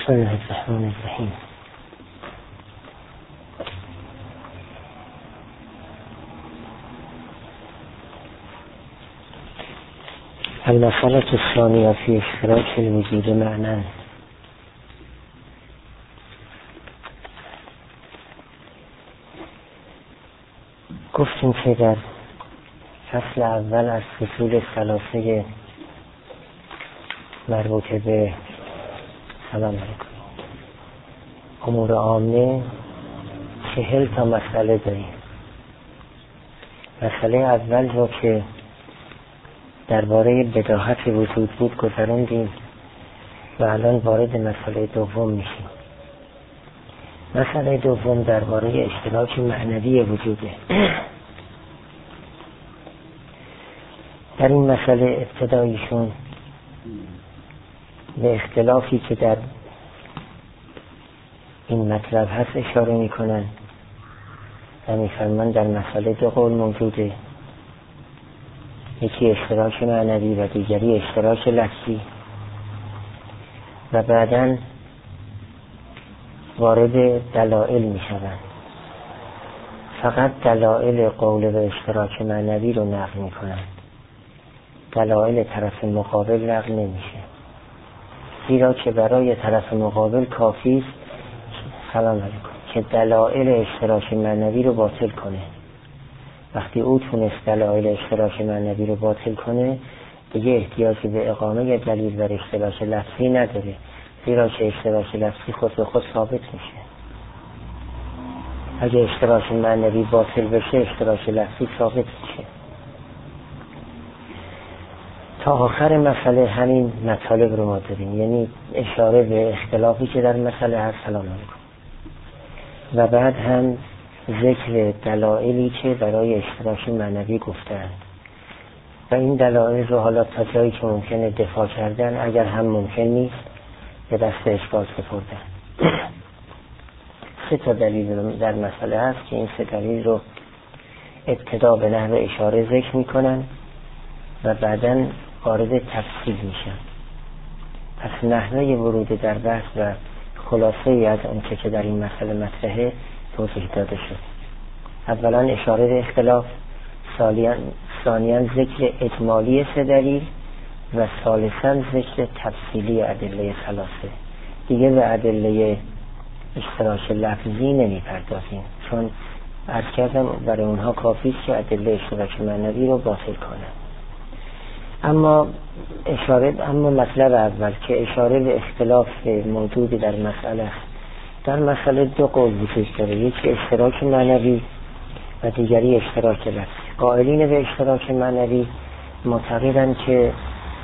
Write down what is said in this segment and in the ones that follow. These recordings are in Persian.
بسم الله الرحمن الرحیم. المسألة الثانية في اشتراك الوجود معنا. گفتیم که در فصل اول از فصول ثلاثه مربوط به سلام علیکم امور عامه 40 تا مسئله داریم. مسئله اول رو که درباره بداهت وجود بود گذراندیم و الان وارد مسئله دوم میشیم. مسئله دوم درباره اشتراک معنوی وجوده. در این مسئله ابتداییشون به اختلافی که در این مطلب هست اشاره میکنن و میفرمان در مسئله دو قول موجوده، یکی اشتراک معنوی و دیگری اشتراک لفظی، و بعداً وارد دلائل میشوند. فقط دلائل قول و اشتراک معنوی رو نقل میکنن، دلائل طرف مقابل نقل نمیشه، زیرا که برای طرف مقابل کافی است سلام علیکم که دلائل اشتراک معنوی رو باطل کنه. وقتی او تونست دلائل اشتراک معنوی رو باطل کنه دیگه احتیاجی به اقامه دلیل بر اشتراک لفظی نداره، زیرا که اشتراک لفظی خود به خود ثابت میشه. اگه اشتراک معنوی باطل بشه اشتراک لفظی ثابت میشه. تا آخر مسئله همین مطالب رو ما داریم، یعنی اشاره به اختلافی که در مسئله هست سلام علیکم، و بعد هم ذکر دلایلی که برای اشتراک معنوی گفتند و این دلایل رو حالا تا جایی که ممکنه دفاع کردن، اگر هم ممکن نیست به دست اثبات سپردن. 3 تا دلیل در مسئله هست که این 3 دلیل رو ابتدا به نحو اشاره ذکر میکنن و بعداً وارد تفصیل میشن. پس نحوه ورود در بحث و خلاصه از اون که در این مسئله مطرحه توضیح داده شد. اولا اشاره به اختلاف، ثانیاً ذکر اجمالی 3 دلیل و ثالثاً ذکر تفصیلی ادله ثلاثه. دیگه به ادله اشتراک لفظی نمیپردازیم، چون عرض کردم برای اونها کافی است که ادله اشتراک معنوی رو باطل کنن. اما مطلب اول که اشاره به اختلاف موجود در مسئله است. در مسئله 2 قول وجود داره، یکی اشتراک معنوی و دیگری اشتراک لفظی. قائلین به اشتراک معنوی معتقدند که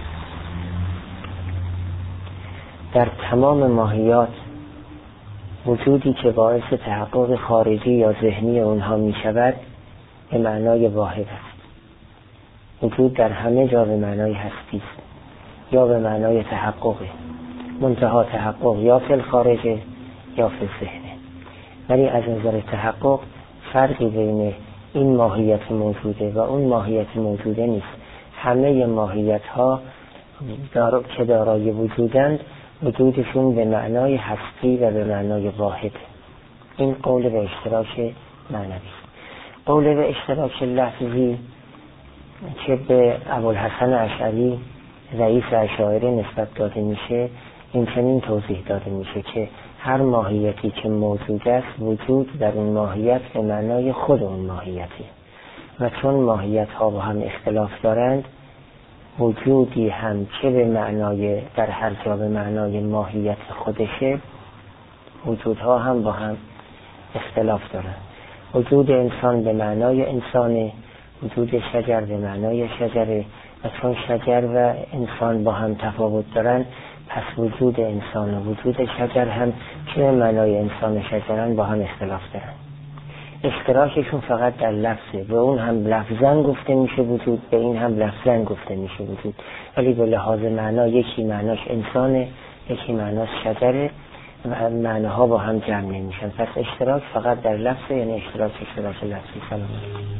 در تمام ماهیات وجودی که باعث تحقق خارجی یا ذهنی اونها می شود به معنای واحد است. وجود در همه جا به معنای هستی است یا به معنای تحققه، منتها تحقق یا فی الخارجه یا فی الذهنه. ولی از نظر تحقق فرقی بین این ماهیت موجوده و اون ماهیت موجوده نیست. همه ماهیت ها که دارای وجودند وجودشون به معنای هستی و به معنای واحد. این قول به اشتراک معنوی. قول به اشتراک لفظی که به ابوالحسن اشعری رئیس اشاعره نسبت داده میشه، این چنین توضیح داده میشه که هر ماهیتی که موجود است وجود در اون ماهیت به معنای خود اون ماهیتی، و چون ماهیت ها با هم اختلاف دارند وجودی هم که به معنای در هر جا به معنای ماهیت خودشه، وجودها هم با هم اختلاف دارند. وجود انسان به معنای انسانه، وجود شجر به معنای شجره، و چون شجر و انسان با هم تفاوت دارن پس وجود انسان و وجود شجر هم که به معنای انسان و شجرن با هم اختلاف دارن. اشتراکشون فقط در لفظه، به اون هم لفظاً گفته میشه وجود، به این هم لفظاً گفته میشه وجود، ولی به لحاظ معنا یکی معناش انسانه یکی معناش شجره و معناها با هم جمع نمیشن. پس اشتراک فقط در لفظه، یعنی اشتراک لفظی. سلام.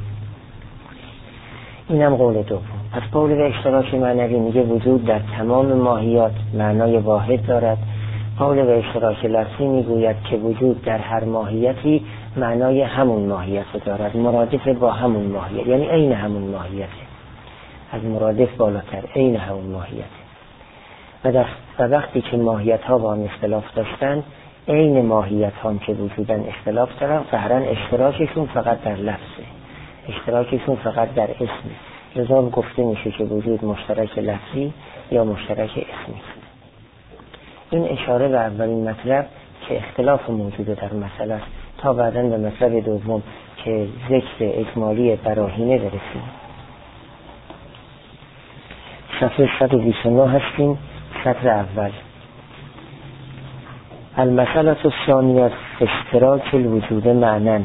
اینم قول دوم. پس قول به اشتراک معنوی میگه وجود در تمام ماهیات معنای واحد دارد قول به اشتراک لفظی میگوید که وجود در هر ماهیتی معنای همون ماهیت دارد، مرادف با همون ماهیت، یعنی عین همون ماهیت، از مرادف بالاتر، عین همون ماهیت. و وقتی که ماهیت ها با هم اختلاف داشتن، عین ماهیت هم که وجودن اختلاف دارن، ظاهرا اشتراکشون فقط در لفظه، اشتراکشون فقط در اسم. لذا گفته میشه که وجود مشترک لفظی یا مشترک اسمی. این اشاره به اولین مطلب که اختلاف موجوده در مسئله است، تا بعداً به مطلب دوم که ذکر اجمالی براهینه برسیم. صفحه 129 هستیم، سطر اول. المسئله الثانیه اشتراک الوجود معنن.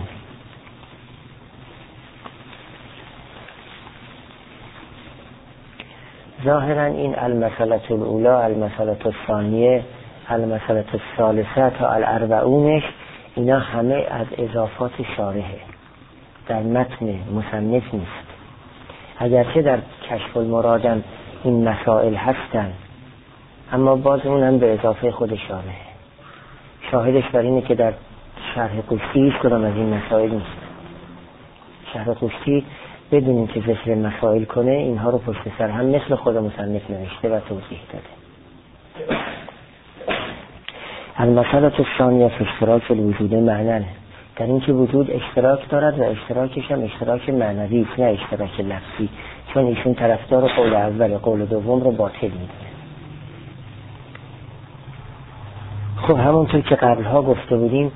ظاهرا این المسئله الاولی، المسئله الثانیه، المسئله الثالثه تا الاربعونش، اینا همه از اضافات شارحه، در متن مصنف نیست. اگرچه در کشف المرادم این مسائل هستن، اما باز اون هم به اضافه خود شارحه. شاهدش بر اینه که در شرح قشتی هیچ کدام از این مسائل نیست. شرح قشتی بدون اینکه ذکر مسائل کنه، اینها رو پشت سر هم مثل خود مصنف نوشته و توضیح داده. المسئله الثانیه فی اشتراک الوجود معنن، در اینکه وجود اشتراک دارد و اشتراکش هم اشتراک معنوی است، نه اشتراک لفظی، چون ایشون طرفدار قول اول، قول دوم رو باطل میدونه. خب همونطور که قبلها گفته بودیم،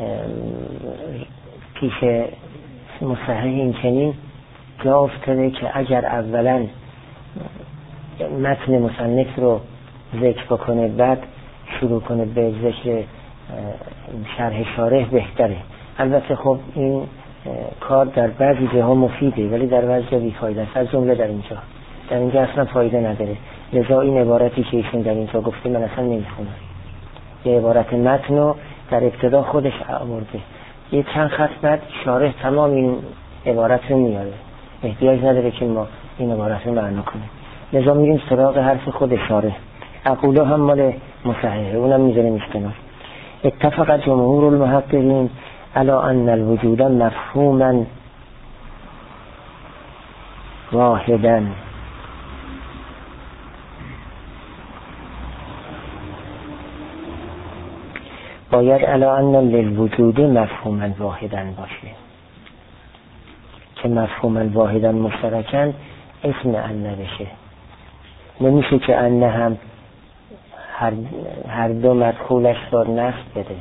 پیش مصحح این چنین جا افتاده که اگر اولا متن مصنف رو ذکر بکنه، بعد شروع کنه به ذکر شرح شارح، بهتره. البته خب این کار در بعضی جاها مفیده، ولی در بعضی جا بیفایده است، از جمله در اینجا اصلا فایده نداره. لذا این عبارتی که ایشون در اینجا گفته من اصلا نمیخونم. یه عبارت متن رو در ابتدا خودش آورده، یه چند خط بعد شارح تمام این عبارت رو میاره، احتیاج نداره که ما این عبارت رو معنا کنیم. لذا میریم سراغ حرف خود شارح. اقوله هم مال مصححه، اونم میذاریم کنار. اتفق جمهور المحققین علی ان الوجود مفهوما واحدا. باید علی ان للوجود مفهوما واحدا باشه، که مفهوما واحدا مشترکن اسم ان نبشه. نمیشه که ان هم هر دو مدخولش را نفت بده،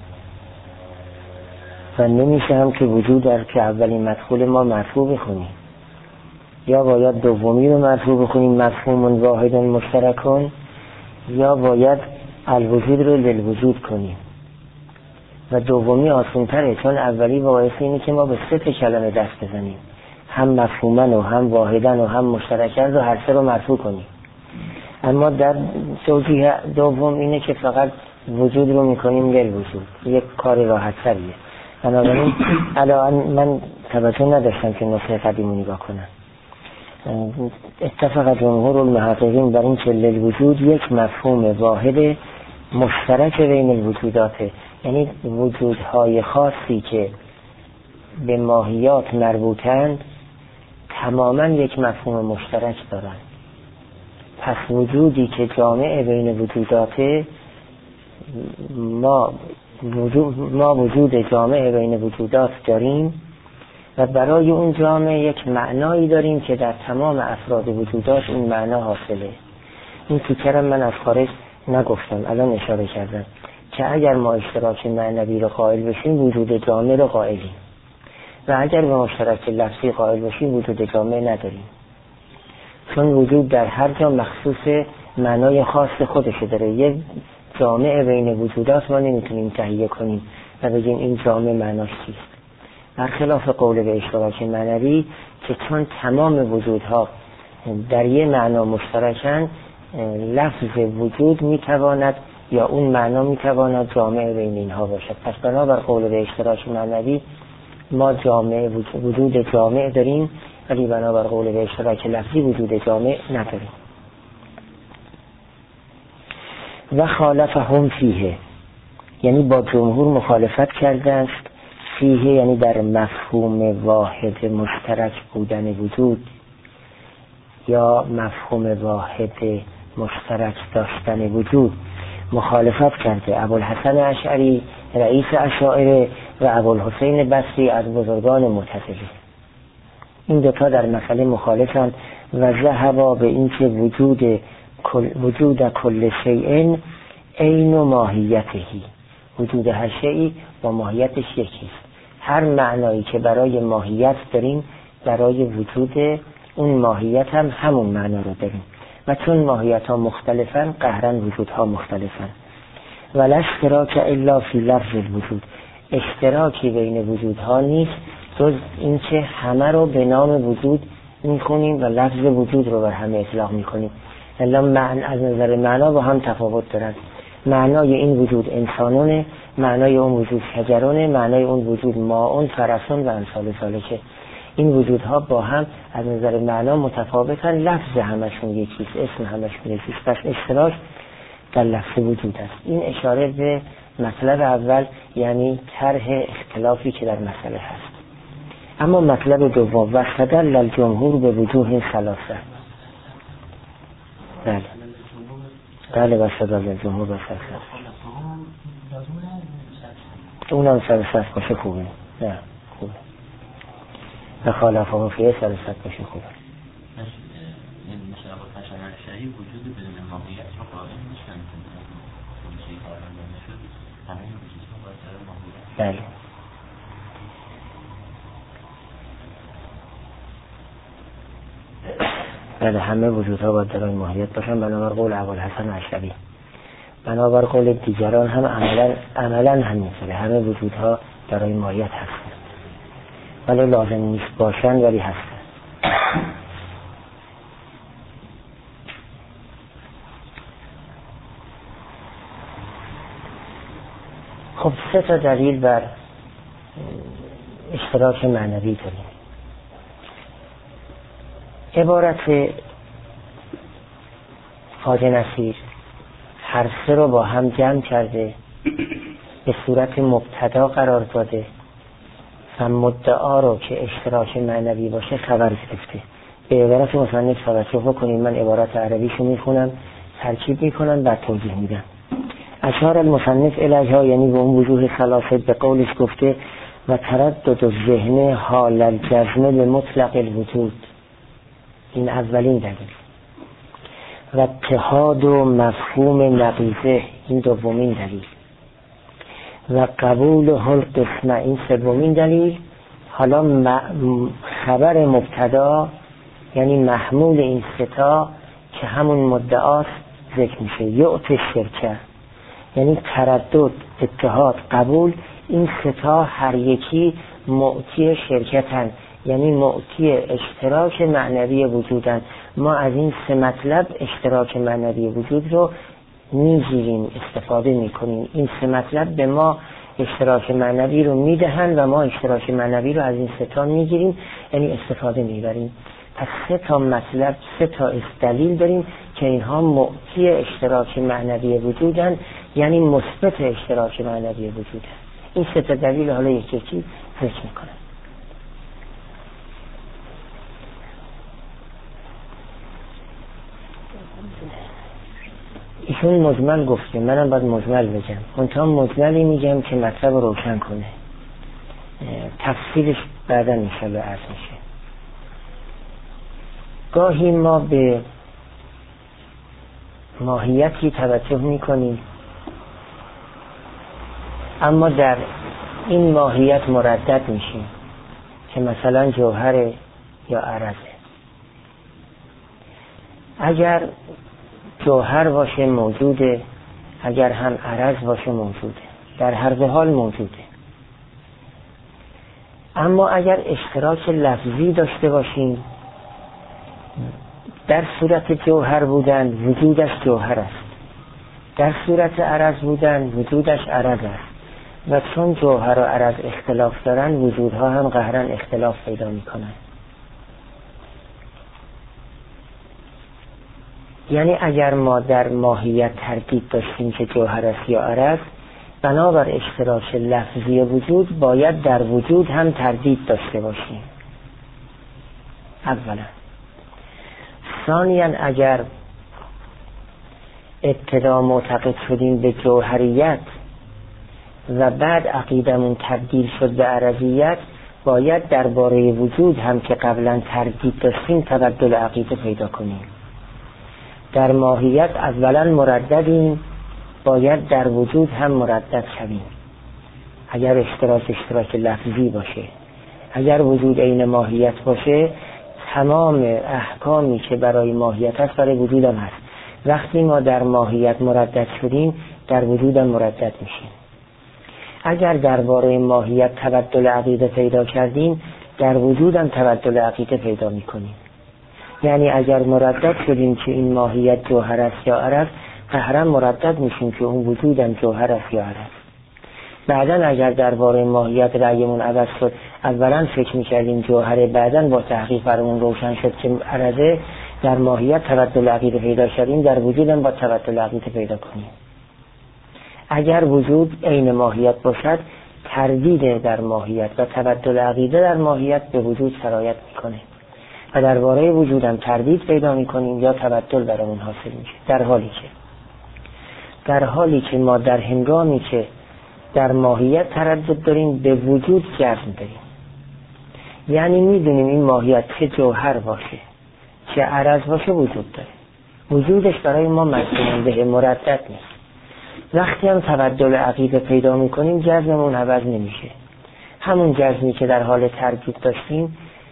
و نمیشه هم که وجود در که اولین مدخول ما مرفوع بخونیم، یا باید دومی رو مرفوع بخونیم مفهوم واحد مشترکون، یا باید الوجود رو للوجود کنیم. و دومی آسان تره، چون اولی باعث اینه که ما به سه کلمه دست بزنیم، هم مفهومن و هم واحدن و هم مشترکن رو هر سه رو مرفوع کنیم. اما در توجیه دوم اینه که فقط وجود رو میکنیم للوجود، یک کار راحت تریه. بنابراین الان من توجه نداشتم که نسخه قدیمو نگاه کنم. اتفق جمهور المحققین بر این که للوجود یک مفهوم واحد مشترک بین الوجوداته، یعنی وجودهای خاصی که به ماهیات مربوطند تماما یک مفهوم مشترک دارند. پس وجودی که جامع بین وجوداته، ما وجود جامع بین وجودات داریم و برای اون جامع یک معنایی داریم که در تمام افراد وجودات این معنا حاصله. این تیکرم من از خارج نگفتم، الان اشاره کردم که اگر ما اشتراک معنوی رو قائل بشیم وجود جامع رو قائلیم، و اگر به مشترک لفظی قائل بشیم وجود جامع نداریم، چون وجود در هر جا مخصوص معنای خاص خودش داره. یه جامع بین وجودات ما نمیتونیم تهیه کنیم و بگیم این جامع معناش چیست، برخلاف قول به اشتراک معنوی که چون تمام وجودها در یه معنا مشترکن، لفظ وجود میتواند یا اون معنا میتواند جامع بین اینها باشد. پس بنابر قول به اشتراک معنوی ما جامع وجود جامع داریم، ولی بنابر قول به اشتراک لفظی وجود جامع نداریم. و خالفهم فیه، یعنی با جمهور مخالفت کرده است، فیه یعنی در مفهوم واحد مشترک بودن وجود یا مفهوم واحد مشترک داشتن وجود مخالفت کرده. ابوالحسن اشعری رئیس اشاعره و ابوالحسین بصری از بزرگان معتزله، این دوتا در مسئله مخالفند و ذهبا به اینکه وجود کل شیء عین و ماهیتهی، وجود هر شیئی با ماهیتش یکیست. هر معنایی که برای ماهیت داریم برای وجود اون ماهیت هم همون معنا رو داریم و چون ماهیت ها مختلفن قهرن وجودها مختلفن. ولا اشتراک الا فی لفظ الوجود، اشتراکی بین وجودها نیست جز اینکه همه رو به نام وجود میخونیم و لفظ وجود رو بر همه اطلاق میکنیم. الا از نظر معنا با هم تفاوت دارن. معنای این وجود انسانونه، معنای اون وجود شجرونه، معنای اون وجود ماء فرسون و امثال ذالک. این وجودها با هم از نظر معنا متفاوتن، لفظ همشون یکیست، اسم همشون یکیست، پس اشتراک در لفظ وجود است. این اشاره به مطلب اول، یعنی طرح اختلافی که در مسئله هست. اما مطلب دوم، واستدل الجمهور به وجوه ثلاثه. بله واستدل الجمهور به ثلاثه. اونم ثلاثه باشه خوبه. نه خوبه. و خالفهم فیه ثلاثه باشه خوبه. این مثلا با تشریع شرعی وجود بدون ماهیت رو قائل میشن. چیزی قائل نمیشد. همه وجودها باید داره ماهیت. بله همه وجودها باید دارای ماهیت باشن، بنابر قول ابوالحسن اشعری. بنابر قول دیگران هم عملا همینطوره، همه وجودها دارای ماهیت هستن ولی لازم نیست باشن ولی هستن. خب 3 تا دلیل بر اشتراک معنوی داریم. عبارت خواجه نصیر هر 3 رو با هم جمع کرده، به صورت مبتدا قرار داده و مدعا رو که اشتراک معنوی باشه خبر گرفته. به عبارت مصنف توجه بکنیم، من عبارت عربیشو میخونم، ترکیب میکنم بعد توضیح میدم. اشار المصنف الیها، یعنی به اون وجوه ثلاثه به قولش گفته و تردد الذهن حال الجزم به مطلق الوجود، این اولین دلیل. و اتحاد و مفهوم نقیضه، این دومین دلیل. و قبول حل قسمه، این سومین دلیل. حالا خبر مبتدا یعنی محمول این 3 تا که همون مدعاست ذکر میشه. یعط شرکه یعنی تردد، اتحاد، قبول، این 3 تا هر یکی معطی شرکتن، یعنی معطی اشتراک معنوی وجودن. ما از این 3 مطلب اشتراک معنوی وجود رو میگیریم، استفاده میکنیم. این 3 مطلب به ما اشتراک معنوی رو میدهن و ما اشتراک معنوی رو از این 3 تا میگیریم، یعنی استفاده میبریم. پس 3 تا مطلب، 3 تا دلیل داریم که اینها معطی اشتراک معنوی وجودن، یعنی مثبت اشتراک معنوی وجودن. این 3 تا دلیل حالا یکی ذکر میکنم. ایشون مجمل گفته، منم باید مجمل بگم، منتها مجملی میگم که مطلب رو روشن کنه، تفصیلش بعدا انشاءالله عرض میشه. گاهی ما به ماهیتی توجه میکنیم اما در این ماهیت مردد میشیم که مثلا جوهر یا عرضه. اگر جوهر باشه موجوده، اگر هم عرض باشه موجوده، در هر دو حال موجوده. اما اگر اشتراک لفظی داشته باشیم، در صورت جوهر بودن وجودش جوهر است، در صورت عرض بودن وجودش عرض است و چون جوهر و عرض اختلاف دارن وجودها هم قهرن اختلاف پیدا میکنن. یعنی اگر ما در ماهیت تردید داشتیم که جوهر است یا عرض، بنابر اشتراک لفظی وجود باید در وجود هم تردید داشته باشیم اولا. ثانیاً اگر ابتدا معتقد شدیم به جوهریت و بعد عقیدمون تبدیل شد به عرضیت، باید درباره وجود هم که قبلا تردید داشتیم تبدل عقیده پیدا کنیم. در ماهیت اولا مرددیم، باید در وجود هم مردد شویم اگر اشتراک لفظی باشه. اگر وجود عین ماهیت باشه، تمام احکامی که برای ماهیت هست برای وجود هم هست. وقتی ما در ماهیت مردد شدیم، در وجود هم مردد میشیم. اگر درباره ماهیت تبدل عقیده پیدا کردیم، در وجود هم تبدل عقیده پیدا میکنیم. یعنی اگر مردد شدیم که این ماهیت جوهر است یا عرض، قهرا مردد میشیم که اون وجود هم جوهر است یا عرض. بعداً اگر درباره ماهیت رأیمون عوض شد، اولا فکر میکردیم جوهره، بعداً با تحقیق برامون روشن شد که عرضه، در ماهیت تبدل عقیده پیدا کردیم، در وجود هم با تبدل عقیده پیدا کنیم. اگر وجود عین ماهیت باشد، تردید در ماهیت و تبدل عقیده در ماهیت به وجود سرایت میکنه و درباره وجود هم تردید پیدا میکنیم یا تبدل برامون حاصل میشه. در حالی که ما در هنگامی که در ماهیت تردد داریم، به وجود جزم داریم. یعنی میدونیم این ماهیت چه جوهر باشه چه عرض باشه وجود داره، وجودش برای ما مجزوم به مردد نیست. وقتی هم تبدل عقیده پیدا میکنیم، جزممون عوض نمیشه. همون جزمی که در حال تردید داشتیم،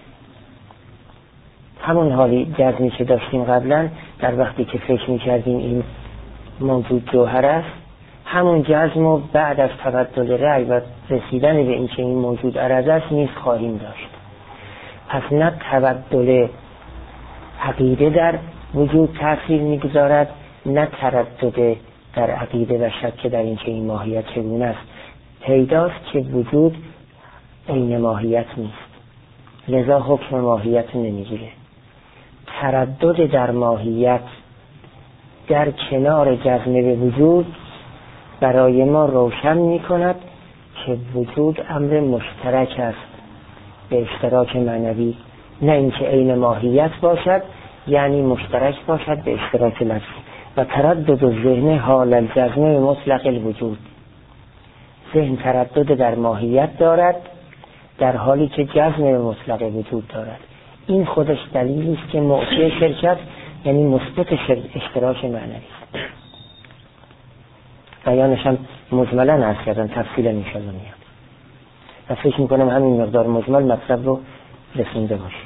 همون حالی جزمی که داشتیم قبلا در وقتی که فکر میکردیم این موجود جوهر است، همون جزم و بعد از تبدل رأی و رسیدن به این که این موجود عرض است نیز خواهیم داشت. پس نه تبدل عقیده در وجود تأثیر میگذارد، نه تردد در عقیده و شک در این که این ماهیت چگونه است. پیداست که وجود عین ماهیت نیست، لذا حکم ماهیت نمیگیره. تردد در ماهیت در کنار جزم به وجود برای ما روشن می کند که وجود امر مشترک است به اشتراک معنوی، نه اینکه عین ماهیت باشد یعنی مشترک باشد به اشتراک لفظی. و تردد الذهن حال الجزم به مطلق الوجود، ذهن تردد در ماهیت دارد در حالی که جزم به مطلق وجود دارد. این خودش دلیلی است که معطی شرکت یعنی مثبت اشتراک معنوی است. بیانش هم مجملا عرض کردن، تفصیلا انشاءالله میاد و فکر میکنم همین مقدار مجمل مطلب رو رسونده باشه.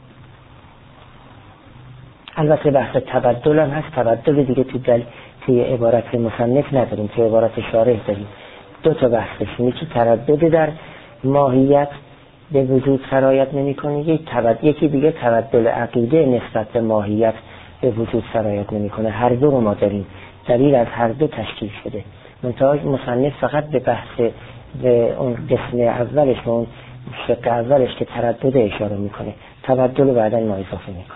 البته بحث تبدل هم هست. تبدل دیگه توی عبارت مصنف نداریم، توی عبارت شارح داریم. دو تا بحث داریم، یکی تردد در ماهیت به وجود سرایت نمی کنه، یکی دیگه تبدل عقیده نسبت به ماهیت به وجود سرایت نمی کنه. هر دو رو ما داریم، دلیل از هر دو تشکیل شده. مصنف فقط به بحث به اون قسم اولش و اون شق اولش که تردد اشاره میکنه، تبدل رو بعداً ما اضافه میکنه.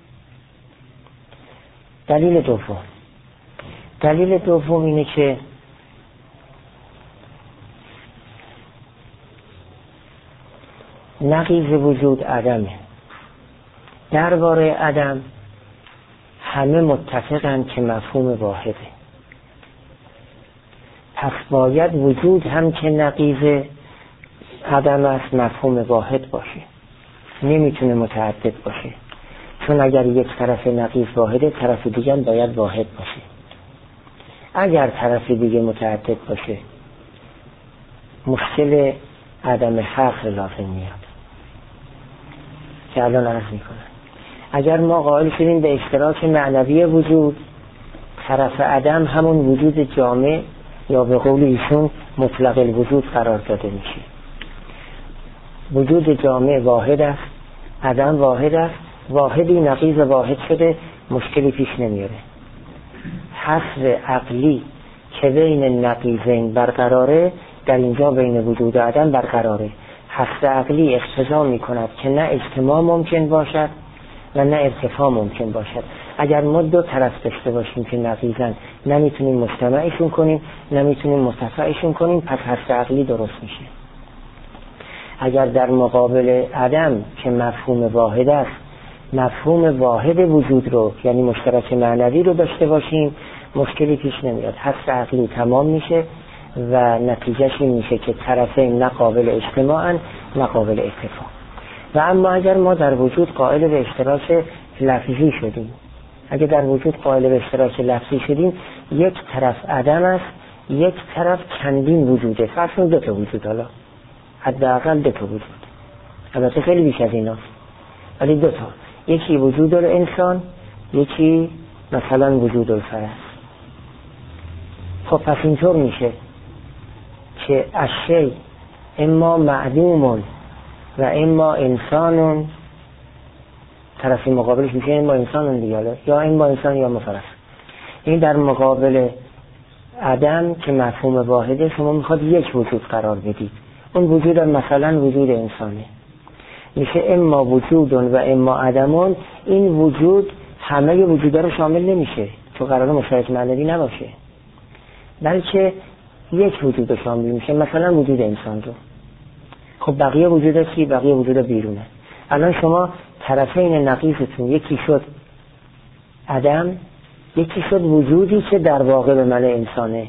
دلیل دوم اینه که نقیض وجود عدمه. درباره عدم همه متفقن که مفهوم واحده، پس باید وجود هم که نقیض عدم است مفهوم واحد باشه، نمیتونه متعدد باشه. چون اگر یک طرف نقیض واحده، طرف دیگه هم باید واحد باشه. اگر طرف دیگه متعدد باشه، مشکل عدم حق لازم میاد که الان عرض میکنم. اگر ما قائل شدیم به اشتراک معنوی وجود، طرف عدم همون وجود جامع یا به قول ایشون مطلق الوجود قرار داده میشه. وجود جامع واحد است، عدم واحد است، واحدی نقیض واحد شده، مشکلی پیش نمیاره. حصر عقلی که بین نقیضین برقراره، در اینجا بین وجود و عدم برقراره. حصر عقلی اقتضا میکند که نه اجتماع ممکن باشد و نه ارتفاع ممکن باشد. اگر ما دو طرف داشته باشیم که نقیضن، نمیتونیم مجتمعشون کنیم، نمیتونیم مرتفعشون کنیم، پس هست عقلی درست میشه. اگر در مقابل عدم که مفهوم واحد است، مفهوم واحد وجود رو یعنی مشترک معنوی رو داشته باشیم، مشکلی پیش نمیاد، هست عقلی تمام میشه و نتیجهش این میشه که طرفین نه قابل اجتماعن نه قابل اتفاق. و اما اگر ما در وجود قائل به اشتراک لفظی شدیم، اگر در وجود قائل به اشتراک لفظی شدیم، یک طرف عدم است، یک طرف چندین وجوده، فرض دو تا وجود، حالا حداقل دو تا وجود، البته خیلی بیش از ایناست ولی دو تا، یکی وجود الانسان، یکی مثلا وجود الفرس. خب پس اینطور میشه که اشی اما معدوم و اما انسان، طرف مقابلش میشه اما انسان دیگه، یا اما انسان یا مفرس. این در مقابل عدم که مفهوم واحده شما میخواد یک وجود قرار بدید، اون وجود مثلا وجود انسانه، میشه اما وجودون و اما عدمون. این وجود همه وجودا رو شامل نمیشه چون قراره مشترک معنوی نباشه، بلکه یک وجود رو شامل میشه، مثلا وجود انسان رو. خب بقیه وجود چی؟ بقیه وجود بیرونه. الان شما طرفین نقیضتون یکی شد عدم، یکی شد وجودی که در واقع به معنی انسانه.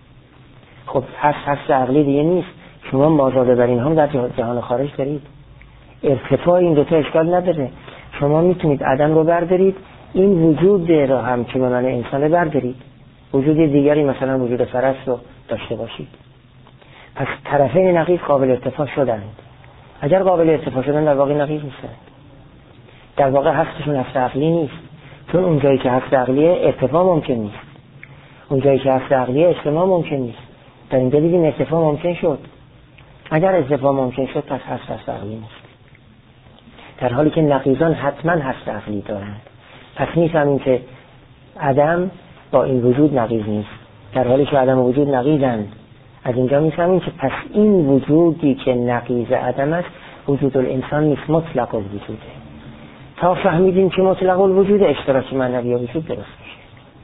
خب هست عقلی دیگه نیست، شما مازاده بر این هم در جهان خارج دارید، ارتفاع این دوتا اشکال نداره. شما میتونید عدم رو بردارید، این وجود رو هم که به معنی انسانه بردارید، وجود دیگری مثلا وجود فرس رو داشته باشید. پس طرفین نقیض قابل ارتفاع شدند. اگر قابل ارتفاع شدن در واقع نقیض نیستند، در واقع هستشون هست عقلی نیست، چون اون جایی که هست عقلیه ارتفاع ممکن نیست، اون جایی که هست عقلیه اجتماع ممکن نیست. در اینجا دیدیم ارتفاع ممکن شد. اگر ارتفاع ممکن شد پس هست عقلی نیست، در حالی که نقیضان حتما هست عقلی دارند. پس میفهمیم که عدم با این وجود نقیض نیست، در حالی که عدم و وجود نقیضند. از اینجا میفهمیم که پس این وجودی که نقیض عدم است وجود الانسان نیست، مطلق الوجوده. تا فهمیدیم که مطلق الوجود اشتراک معنوی وجود درست میشه.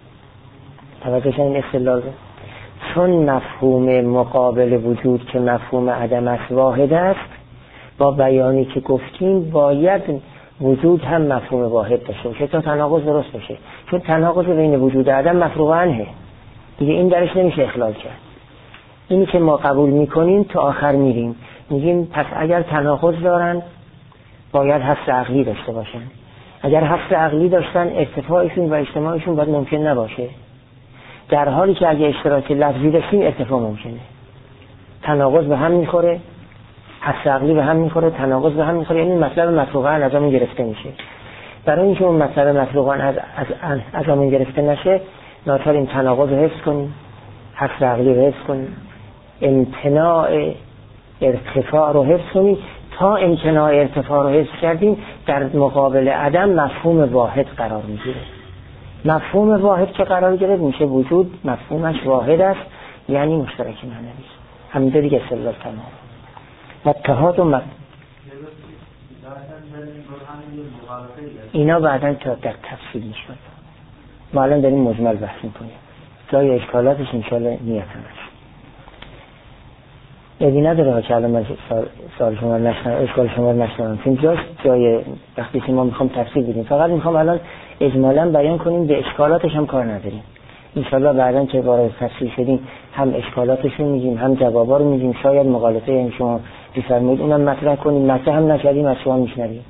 توجه این استدلال رو، چون مفهوم مقابل وجود که مفهوم عدم است واحد است، با بیانی که گفتیم باید وجود هم مفهوم واحد داشته باشه تا تناقض درست بشه، چون تناقض بین وجود عدم مفروغ عنه دیگه، این درش نمیشه اخلال کرد. اینی که ما قبول میکنیم تا آخر میریم میگیم پس اگر تناقض دارن باید هست عقلی داشته باشن، اگر هست عقلی داشتن ارتفاعشون و اجتماعشون باید ممکن نباشه، در حالی که اگه اشتراک لفظی داشتیم ارتفاع ممکنه. تناقض به هم میخوره، هست عقلی به هم میخوره، تناقض به هم میخوره، یعنی مطلب مفروغان از همون گرفته میشه. برای اینکه اون مطلب مفروغان از همون گرفته نشه ناچار این تناقض رو حفظ کنیم، هست عقلی رو حفظ کنیم، امتناع ارتفاع رو حفظ کنیم. تا امتناع ارتفاع رو حفظ کردیم در مقابل عدم مفهوم واحد قرار میگیره. مفهوم واحد که قرار گرفت میشه وجود مفهومش واحد است، یعنی مشترک معنوی. همینجا دیگه استدلال تمام. و اتحاد و اینا بعداً تا در تفصیل میشود. ما الان داریم مجمل بحث میکنیم، جای اشکالاتش انشاءالله نیت همش یعنی نداره که الان من سوال شما نشنم، اشکال شما نشنم، چون جای وقتی که ما میخوام تفصیل بدیم، فقط میخوام الان اجمالاً بیان کنیم، به اشکالاتش هم کار نداریم. انشاءالله بعداً که وارد تفصیل شدیم هم اشکالاتش رو میگیم هم جوابا رو میگیم، شاید مقالطه این شما بفرمایید اونم مطرح کنیم، مطرح هم نشدیم از شما میشنویم.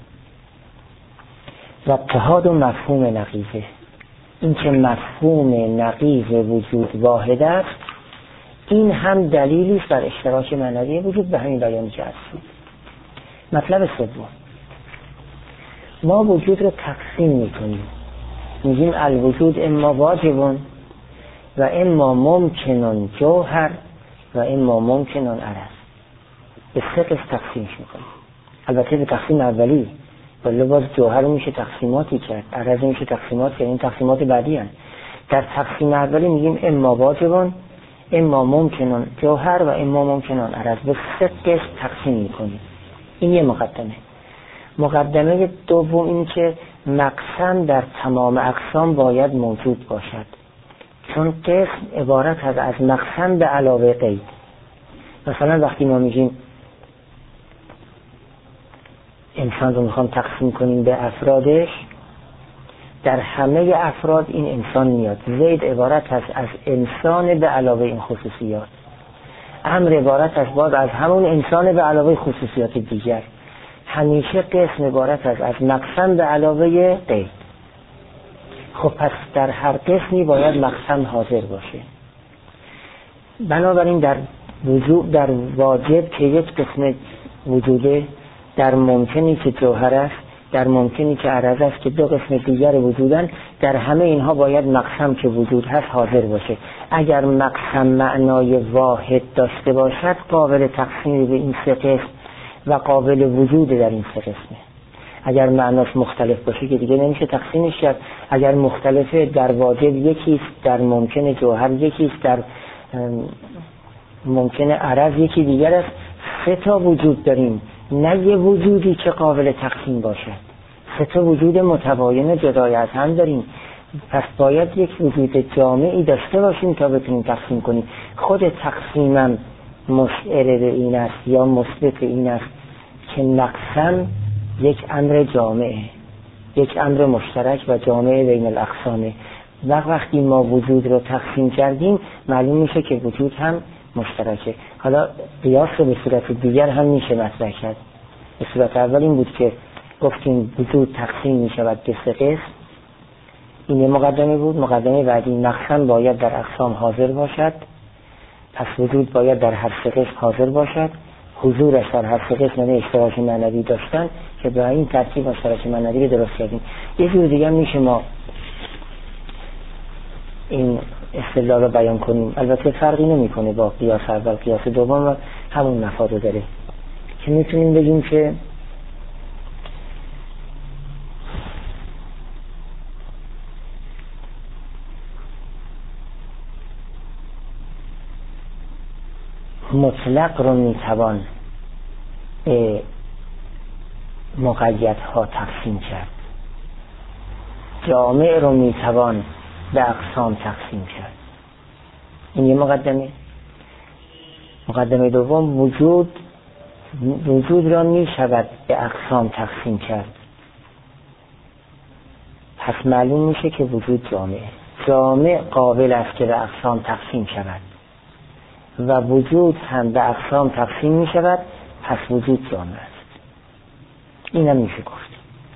و اتحاد و مفهوم نقیضه، این که مفهوم نقیض وجود واحد است، این هم دلیلی است بر اشتراک معنوی وجود به همین بیانی که هست. مطلب سوم، ما وجود رو تقسیم میکنیم، میگیم الوجود اما واجبون و اما ممکنون جوهر و اما ممکنون عرض. به سه قسم تقسیمش میکنیم. البته به تقسیم اولی ولی باز جوهر میشه تقسیماتی کرد، عرض میشه تقسیمات کرد، این تقسیمات بعدی هست. در تقسیم اولی میگیم اما واجبون اما ممکنون جوهر و اما ممکنون عرض. به سه قسم تقسیم میکنیم. این یه مقدمه. مقدمه دوم این که مقسم در تمام اقسام باید موجود باشد، چون قسم عبارت از مقسم به علاوه قید. مثلا وقتی ما میگیم انسان رو میخوام تقسیم کنیم به افرادش، در همه افراد این انسان میاد. زید عبارت از انسان به علاوه این خصوصیات، امر عبارت از همون انسان به علاوه خصوصیات دیگر. همیشه قسم عبارت از مقسم به علاوه قید. خب پس در هر قسمی باید مقسم حاضر باشه. بنابراین در واجب که یک قسم وجوده، در ممکنی که جوهر است، در ممکنی که عرض است که دو قسم دیگر وجودن، در همه اینها باید مقسم که وجود هست حاضر باشه. اگر مقسم معنای واحد داشته باشد قابل تقسیم به این سه قسم و قابل وجود در این سه قسمه. اگر معناش مختلف باشه که دیگه نمیشه تقسیمش کرد. اگر مختلفه، در واجب یکیست، در ممکن جوهر یکیست، در ممکن عرض یکی دیگر است. سه تا وجود داریم، نه یه وجودی که قابل تقسیم باشد. سه تا وجود متباین جدای از هم داریم. پس باید یک وجود جامعی داشته باشیم تا بتونیم تقسیم کنیم. خود تقسیمم مشعر به این است یا مثبت این است که مقسم یک امر جامعه، یک امر مشترک و جامعه بین الاقسامه. وقتی ما وجود رو تقسیم کردیم معلوم میشه که وجود هم مشترکه. حالا قیاس رو به صورت دیگر هم میشه مطرح کرد. به صورت اول این بود که گفتیم وجود تقسیم میشود به سه قسم. این مقدمه بود. مقدمه بعدی مقسم باید در اقسام حاضر باشد، پس وجود باید در هر سه قسم حاضر باشد. حضورش در هر سه قسم یعنی اشتراک معنوی داشتن که به این ترتیب اشتراک معنوی رو درست کردیم. یه جور دیگه میشه ما این اصطلاح رو بیان کنیم. البته فرقی نمیکنه با قیاس اول، قیاس دوم و همون مفاد رو داره که میتونیم بگیم که مطلق رو میتوان به مقیدها تقسیم کرد، جامع رو میتوان به اقسام تقسیم کرد. این یه مقدمه. مقدمه دوم وجود را میشود به اقسام تقسیم کرد. پس معلوم میشه که وجود جامع قابل است که به اقسام تقسیم شود و وجود هم به اقسام تقسیم می شود، پس وجود جامع است. این هم میشه گفت.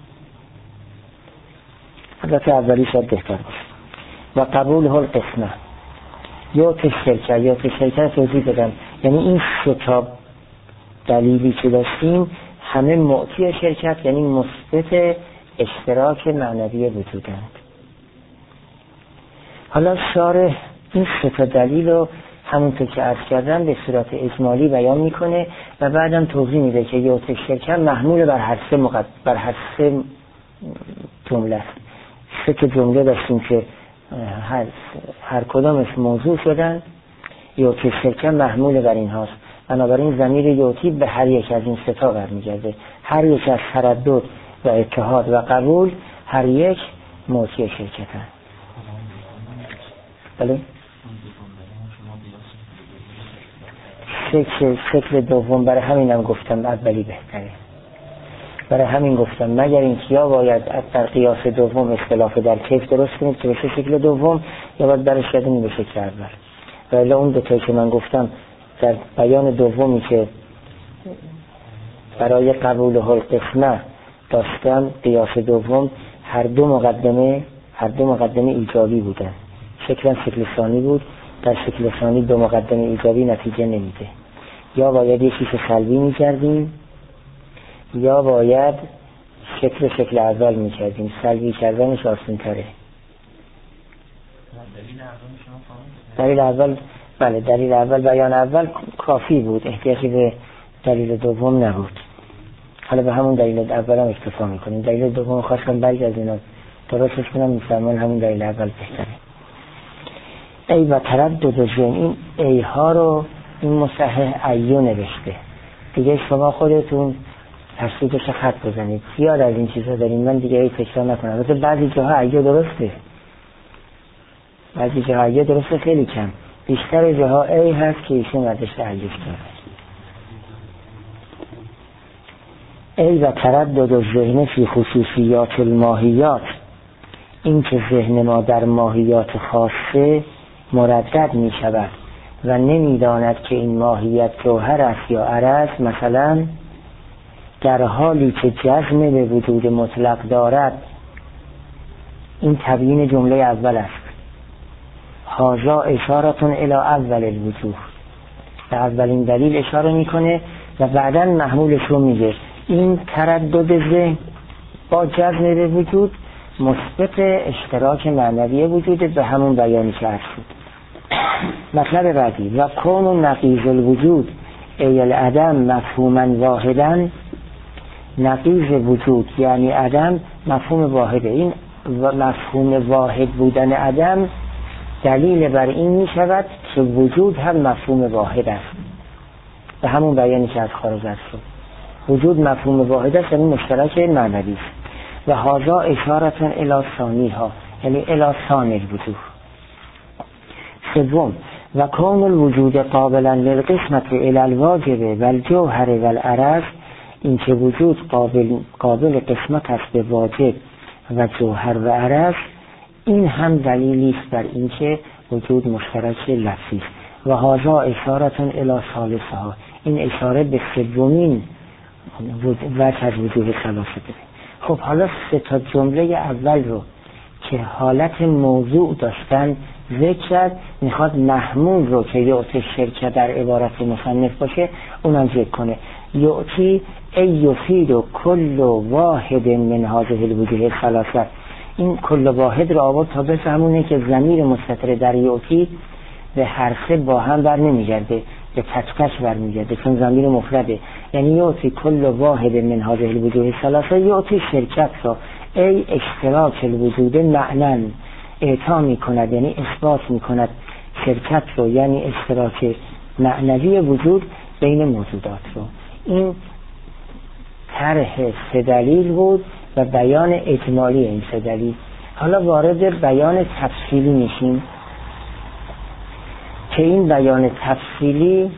البته اولی شاید بهتر باشه. و قبول هل قسمه یا شرکت توضیح بدم. یعنی این سه تا دلیلی که داشتیم همه معطی شرکت، یعنی مثبت اشتراک معنوی وجودند. حالا شارح این سه تا دلیل رو همونطور که عرض کردم به صورت اجمالی بیان میکنه و بعدم توضیح میده که یوت شرکت محمول بر هر سه جمله است. سه تا جمله داشتیم که هر کدامش موضوع شدن، یوت شرکت محمول بر این هاست. بنابراین ضمیر یوتی به هر یک از این سه تا برمیگرده. هر یک از تردد و اتحاد و قبول هر یک موضوع شرکت هست. بله؟ شکل دوم برای همینم گفتم اولی بهتره. برای همین گفتم مگر اینکه یا باید در قیاس دوم اختلاف در کیف درست کنید که بشه شکل دوم، یا باید برش کردیم به شکل اول. ولی اون دو تایی که من گفتم در بیان دومی که برای قبول هل قسمه داشتم، قیاس دوم هر دو مقدمه ایجابی بودن. شکل ثانی بود. در شکل ثانی دو مقدمه ایجابی نتیجه نمیده. یا باید یکیش سلبی میکردیم یا باید شکل اول میکردیم. سلبی کردنش آسان تره. دلیل اول بله، دلیل اول بیان اول کافی بود، احتیاجی به دلیل دوم نبود. حالا به همون دلیل اول هم اکتفا میکنیم. دلیل دوم خواستم بعضی از اینا درستش کنم، میفهمن همون دلیل اول بهتره. ای و تردد جن، این ای ها رو این مصحح ایو نوشته دیگه. شما خودتون تشریفش خط بزنید. زیاد از این چیزها داریم، من دیگه ای تکرار نکنم. مثل بعضی جاها اگه درسته، بعضی جاها اگه درسته خیلی کم، بیشتر جاها ای هست که ایشون ازش تعلیف کرده. ای و تردد الذهن فی خصوصیات الماهیات، این که ذهن ما در ماهیات خاصه مردد می شود و نمی داند که این ماهیت جوهر است یا عرض. مثلا در حالی که جزم به وجود مطلق دارد. این تبیین جمله اول است. هذا اشارتون الی اول الوجوه، به اولین دلیل اشاره میکنه و بعدا محمولش رو میگه. این تردد ذهن با جزم به وجود مثبت اشتراک معنوی وجود، به همون بیانی که هست. مطلب بعدی و کون نقیض الوجود ای العدم مفهوما واحدا. نقیض وجود یعنی عدم مفهوم واحده. این مفهوم واحد بودن عدم دلیل بر این می شود که وجود هم مفهوم واحد است، به همون بیانی که از خارج است. وجود مفهوم واحد است، یعنی مشترک معنوی است. و هذا اشارتون الی ثانیها، یعنی الی ثانی الوجوه. سوم و کون الوجود قابلا للقسمت الی الواجب و الجوهر و العرض، این که وجود قابل قسمت است به واجب و جوهر و عرض، این هم دلیلی است بر اینکه وجود مشترک لفظی است. و هذا اشارتون الی ثالثها، این اشاره به سومین وجه از وجود ثلاثه داره. خب حالا سه تا جمله اول رو که حالت موضوع داشتن ذکر کرد، میخواد محمول رو که یعطی شرکت در عبارت مصنف باشه اونم ذکر کنه. یعطی ای یفید و کل واحد من هذه الوجوه ثلاثه. این کل واحد رو آورد تا بفهمونه که ضمیر مستتر در یعطی به هر سه با هم بر نمیگرده، به تکش برمیگرده، چون ضمیر مفرده. یعنی یعطی کل واحد من هذه الوجوه ثلاثه، یعطی شرکت را ای اشتراک الوجود معنن اعطا می کند، یعنی اثبات می کند شرکت رو، یعنی اشتراک معنوی وجود بین موجودات رو. این طرح سه دلیل بود و بیان اجمالی این سه دلیل. حالا وارد بیان تفصیلی میشیم که این بیان تفصیلی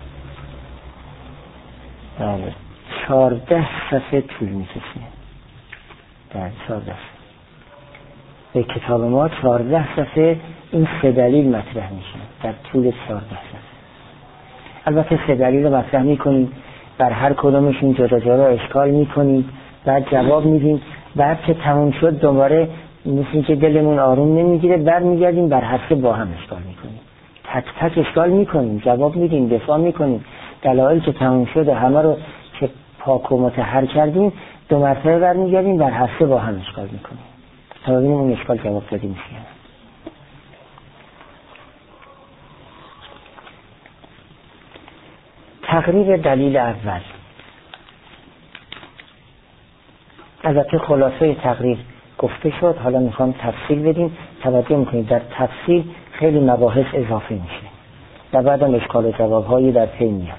14 صفحه طول میکشه. در 14 به کتاب ما 14 صفحه این سه دلیل مطرح میشه در طول 14 صفحه. البته سه دلیل رو مطرح میکنیم، بر هر کدومشون جدا جدا اشکال میکنیم، بعد جواب میدیم. بعد که تموم شد دوباره مثل که دلمون آروم نمیگیره، برمیگردیم بر هر سه با هم اشکال میکنیم، تک تک اشکال میکنیم، جواب میدیم، دفاع میکنیم. دلایل که تموم شد و همه رو که پاک و مطهر کردیم دو مرتبه برمیگردیم بر هر سه با هم اشکال میکنیم تا ببینیم اون اشکال جواب دادی میشه. تقریر دلیل اول. البته خلاصه تقریر گفته شد، حالا میخوام تفصیل بدیم. توجه میکنید در تفصیل خیلی مباحث اضافه میشه و بعدم اشکال و جواب هایی در پی میاد.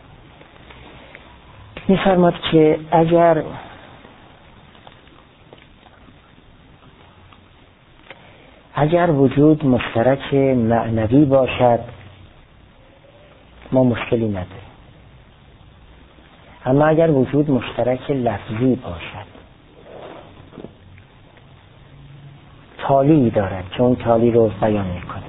میفرماد که اگر وجود مشترک معنوی باشد ما مشکلی نداریم، اما اگر وجود مشترک لفظی باشد تالی دارد که اون تالی رو بیان میکنه.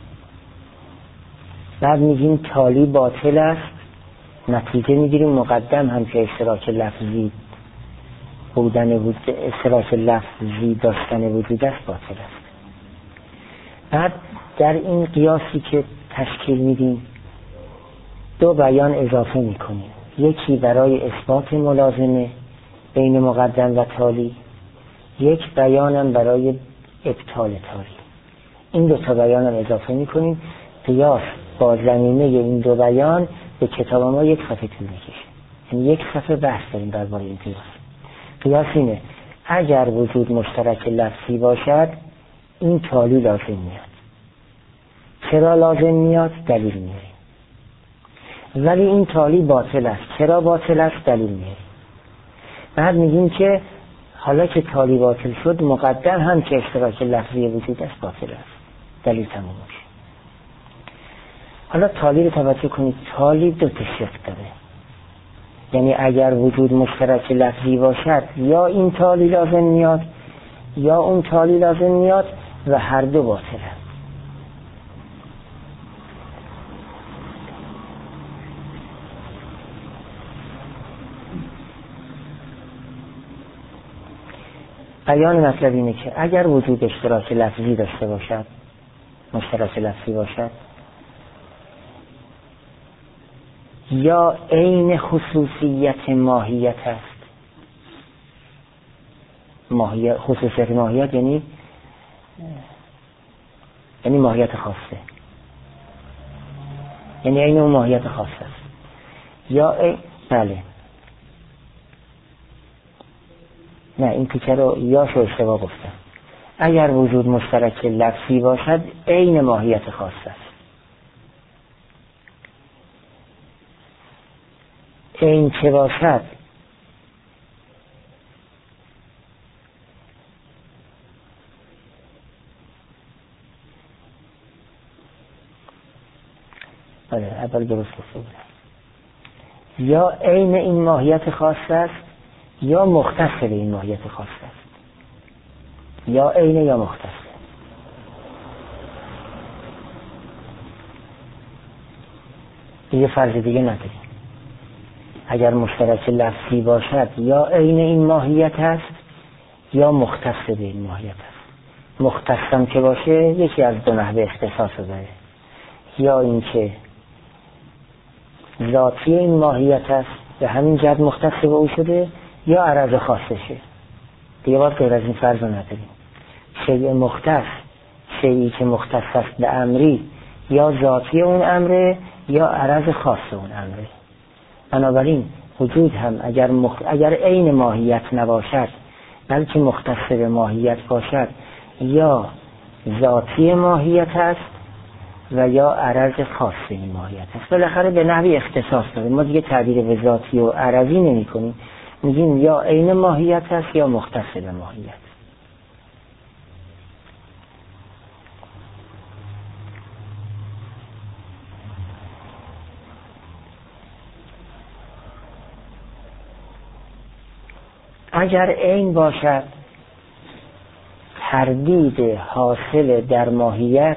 بعد میگیم تالی باطل است، نتیجه میگیریم مقدم هم که اشتراک لفظی بودن اشتراک لفظی داشتن وجود است باطل است. بعد در این قیاسی که تشکیل میدیم دو بیان اضافه میکنیم، یکی برای اثبات ملازمه بین مقدم و تالی، یک بیانم برای ابطال تالی. این دو تا بیانم اضافه میکنیم. قیاس با زمینه این دو بیان به کتاب ما یک صفحه طول میکشه، یعنی یک صفحه بحث داریم درباره این قیاس. قیاس اینه اگر وجود مشترک لفظی باشد این تالی لازم میاد. چرا لازم میاد؟ دلیل میاریم. ولی این تالی باطل است. چرا باطل است؟ دلیل میاریم. بعد میگیم که حالا که تالی باطل شد مقدم هم که اشتراک لفظی وجود است باطل است، دلیل تموم میشه. حالا تالی رو توجه کنید، تالی دو تا شکل داره، یعنی اگر وجود مشترک لفظی باشد یا این تالی لازم میاد یا اون تالی لازم میاد و هر دو باطله. بیان مطلب اینه که اگر وجود اشتراک لفظی داشته باشد، مشترک لفظی باشد، یا عین خصوصیت ماهیت است. خصوصیت ماهیت یعنی ماهیت خاصه، یعنی عین اون ماهیت خاصه است. یا بله، نه این تیکه رو یا شو اشتباه گفتم. اگر وجود مشترک لفظی باشد عین ماهیت خاص است. این چه باشد؟ بله اول درست گفته بودم. یا عین این ماهیت خاص است یا مختص به این ماهیت خاص است. یا عین یا مختص. یه فرض دیگه نداریم. اگر مشترک لفظی باشد یا عین این ماهیت است یا مختص به این ماهیت است. مختصم که باشه یکی از دو نحوه اختصاص داره، یا اینکه ذاتی این ماهیت است به همین جهت مختص به او شده، یا عرض خاصشه. دیگه باید غیر از این فرض نداریم. شیء مختص، شیئی که مختص است به امری، یا ذاتی اون امره یا عرض خاص اون امره. بنابراین وجود هم اگر عین ماهیت نباشد بلکه مختص به ماهیت باشد، یا ذاتی ماهیت است و یا عرض خاص این ماهیت است. بالاخره به نحوی اختصاص داره. ما دیگه تعبیر به ذاتی و عرضی نمی کنیم، میگیم یا عین ماهیت است یا مختص به ماهیت. اگر عین باشد تردید حاصل در ماهیت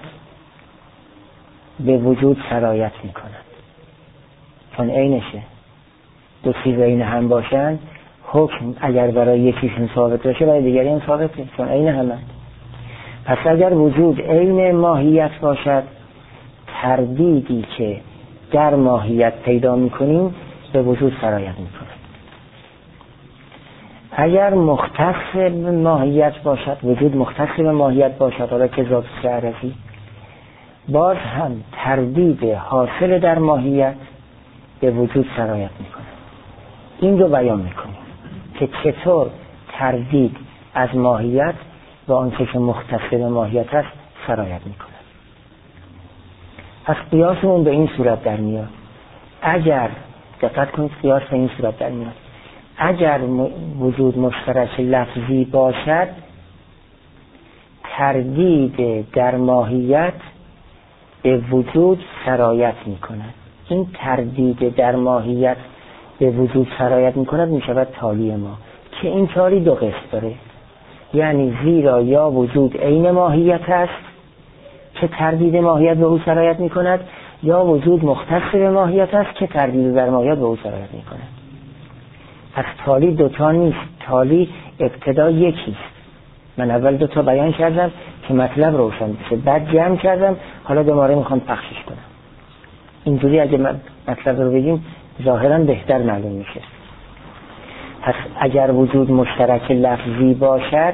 به وجود سرایت می کند. چون عینشه، دو چیز عین هم باشن، حکم اگر برای یکیشون ثابت باشه برای دیگری هم ثابته، چون عین همه. پس اگر وجود عین ماهیت باشد تردیدی که در ماهیت پیدا می کنیم به وجود سرایت می کند. اگر مختص به ماهیت باشد، وجود مختص به ماهیت باشد، حالا که ذات عرضی، باز هم تردید حاصل در ماهیت به وجود سرایت میکنه. این رو بیان میکنیم که چطور تردید از ماهیت و آنچه که مختص به ماهیت است سرایت میکنه. از قیاسمون به این صورت در میاد. اگر دقت کنید، قیاس به این صورت در میاد: اگر وجود مشترک لفظی باشد تردید در ماهیت به وجود سرایت می کند. این تردید در ماهیت به وجود سرایت می کند می شود تالی ما، که این تالی دو قسم داره. یعنی زیرا یا وجود عین ماهیت است که تردید ماهیت به او سرایت می کند، یا وجود مختص به ماهیت است که تردید در ماهیت به او سرایت می کند. پس تالی دوتا نیست، تالی ابتدا یکیست. من اول دوتا بیان کردم که مطلب روشن بشه، بعد جمع کردم، حالا دوباره میخوام پخشش کنم. اینجوری اگه مطلب رو بگیم ظاهرا بهتر معلوم میشه. پس اگر وجود مشترک لفظی باشد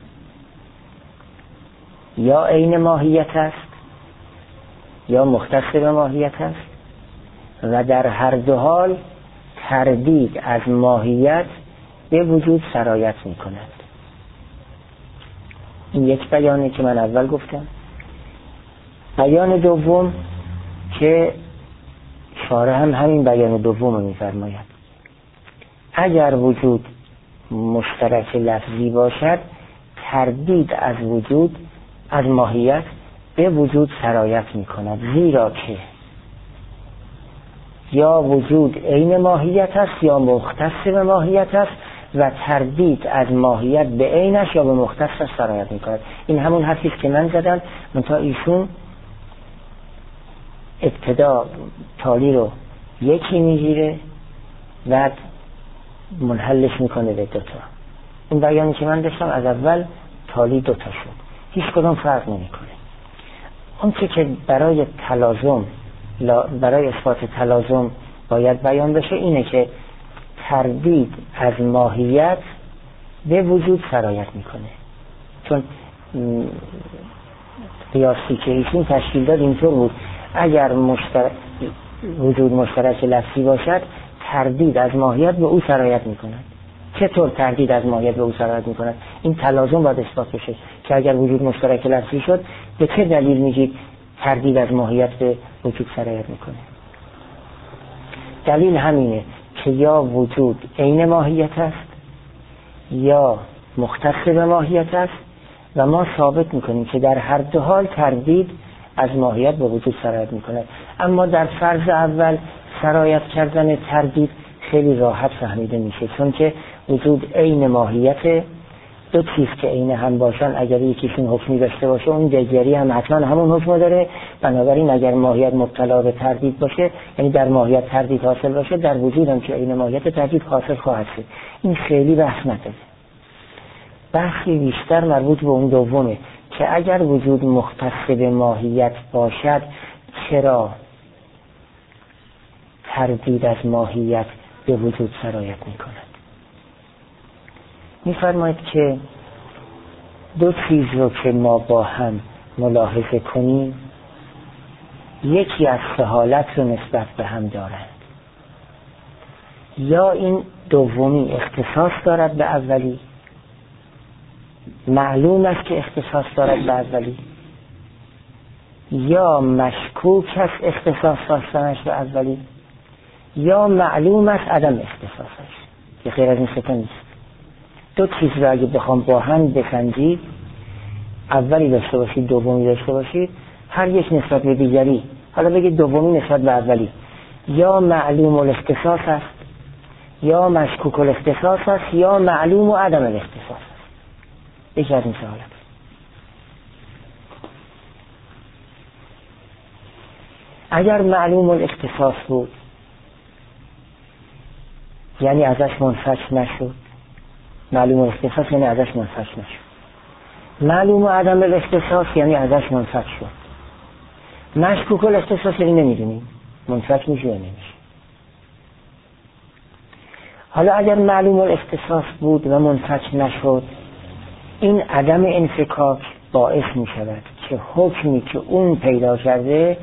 یا عین ماهیت است یا مختص به ماهیت است و در هر دو حال تردید از ماهیت به وجود سرایت می کند. این یک بیانه که من اول گفتم. بیان دوم که شارح هم همین بیان دوم رو می فرماید: اگر وجود مشترک لفظی باشد تردید از وجود از ماهیت به وجود سرایت می کند، زیرا که یا وجود عین ماهیت است یا مختص به ماهیت است و تردید از ماهیت به عینش یا به مختص سرایت می کند. این همون حرفی که من زدم، منتها ایشون ابتدا تالی رو یکی میگیره و منحلش میکنه به دوتا. این بیانی که من داشتم از اول تالی دوتا شد، هیچ کدام فرق نمیکنه. اون که برای تلازم، برای اثبات تلازم باید بیان بشه اینه که تردید از ماهیت به وجود سرایت میکنه. چون قیاسی که ایشون تشکیل داد اینطور بود، اگر وجود مشترک لفظی باشد تردید از ماهیت به او سرایت میکند. چطور تردید از ماهیت به او سرایت میکند؟ این تلازم باید اثبات بشه که اگر وجود مشترک لفظی شد به چه دلیل میگید تردید از ماهیت به وجود سرایت میکنه؟ دلیل همینه که یا وجود عین ماهیت است یا مختص به ماهیت است و ما ثابت میکنیم که در هر دو حال تردید از ماهیت به وجود سرایت میکنه. اما در فرض اول سرایت کردن تردید خیلی راحت فهمیده میشه، چون که وجود عین ماهیت، دو چیز که عین هم باشن اگر یکیشون حکمی داشته باشه اون دیگری هم حتما همون حکم داره. بنابراین اگر ماهیت مبتلا به تردید باشه، یعنی در ماهیت تردید حاصل باشه، در وجود هم که عین ماهیت تردید حاصل خواهد شد. این خیلی بحث نداره. بحثی بیشتر مربوط به اون دومه که اگر وجود مختص به ماهیت باشد چرا تردید از ماهیت به وجود سرایت میکند. میفرماید که دو چیز رو که ما با هم ملاحظه کنیم یکی از سه حالت رو نسبت به هم دارند. یا این دومی اختصاص دارد به اولی، معلوم است که اختصاص دارد به اولی، یا مشکوک است اختصاص داشتنش به اولی، یا معلوم است عدم اختصاصش، که غیر از این سه تا نیست. دو چیز رو اگه بخوام با هم بسنجید، اولی داشته باشید دومی داشته باشید، هر یک نسبت به دیگری، حالا بگید دومی نسبت به اولی، یا معلوم الاختصاص است یا مشکوک الاختصاص است یا معلوم و عدم الاختصاص است. یکی از این سه حالت. اگر معلوم الاختصاص بود یعنی ازش منفک نشد، معلوم الاختصاص یعنی ازش منفک نشد. معلوم و عدم الاختصاص یعنی ازش منفک شد. مشکوک الاختصاص یعنی نمیدونیم منفک میشه یا نمیشه. حالا اگر معلوم الاختصاص بود و منفک نشد، این عدم انفکاک باعث می شود که حکمی که اون پیدا کرده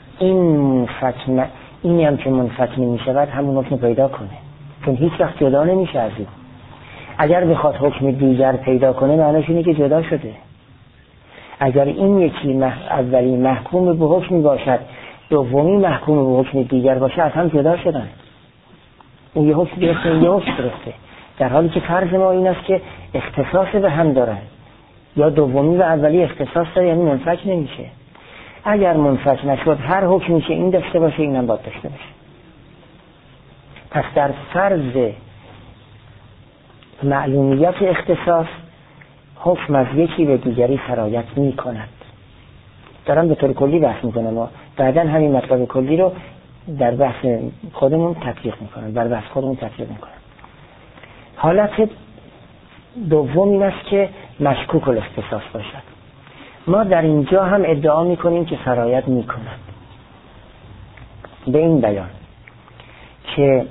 اینی هم که منفک نمی شود همون حکم پیدا کنه، چون هیچ وقت جدا نمیشه از این. اگر بخواد حکم دیگر پیدا کنه معنیش اینه که جدا شده. اگر این یکی اولی محکوم به حکمی باشد دومی محکوم به حکم دیگر باشه از هم جدا شدن. اون یه حکم گرفته این یه حکم گرفته، در حالی که فرض ما این است که اختصاص به هم دارن، یا دومی و اولی اختصاص داره یعنی منفک نمیشه. اگر منفک نشد هر حکمی که این داشته باشه اینم باید داشته باشه. پس در فرض معلومیت اختصاص حکم از یکی به دیگری سرایت می کند. دارم به طور کلی بحث می کنم و بعدا همین مطلب کلی رو در بحث خودمون تطبیق می کنم، در بحث خودمون تطبیق می کنم. حالت دوم این است که مشکوک الاختصاص باشد. ما در اینجا هم ادعا می کنیم که سرایت می کند به این بیان که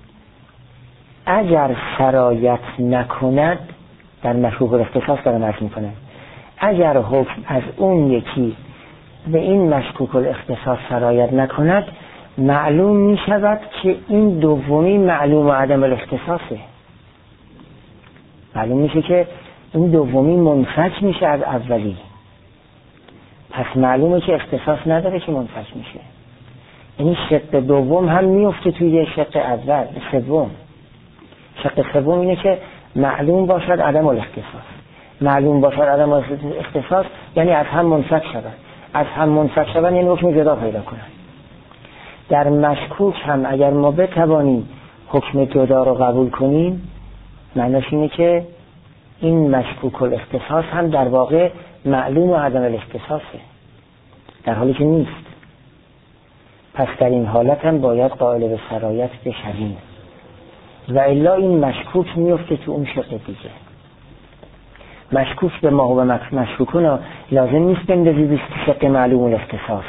اگر سرایت نکند، در مشکوک الاختصاص دارم عرض میکنم، اگر حکم از اون یکی به این مشکوک الاختصاص سرایت نکند معلوم می شود که این دومی معلوم و عدم الاختصاصه. معلوم میشه که این دومی منفک میشه از اولی، پس معلومه که اختصاص نداره که منفک میشه. یعنی شق دوم هم میفته توی شق اول. سوم شق سوم اینه که معلوم باشد عدم الاختصاص. معلوم باشد عدم الاختصاص یعنی از هم منفک شدن. از هم منفک شدن یعنی حکم جدا پیدا کنن. در مشکوک هم اگر ما بتوانیم حکم جدا رو قبول کنیم، معنیش اینه که این مشکوک الاختصاص هم در واقع معلوم و عدم الاختصاصه، در حالی که نیست. پس در این حالت هم باید قائل به سرایت بشویم و الا این مشکوک میفته تو اون شق دیگه. مشکوک به ما و مشکوکون لازم نیست بندازید شق معلوم الاختصاص.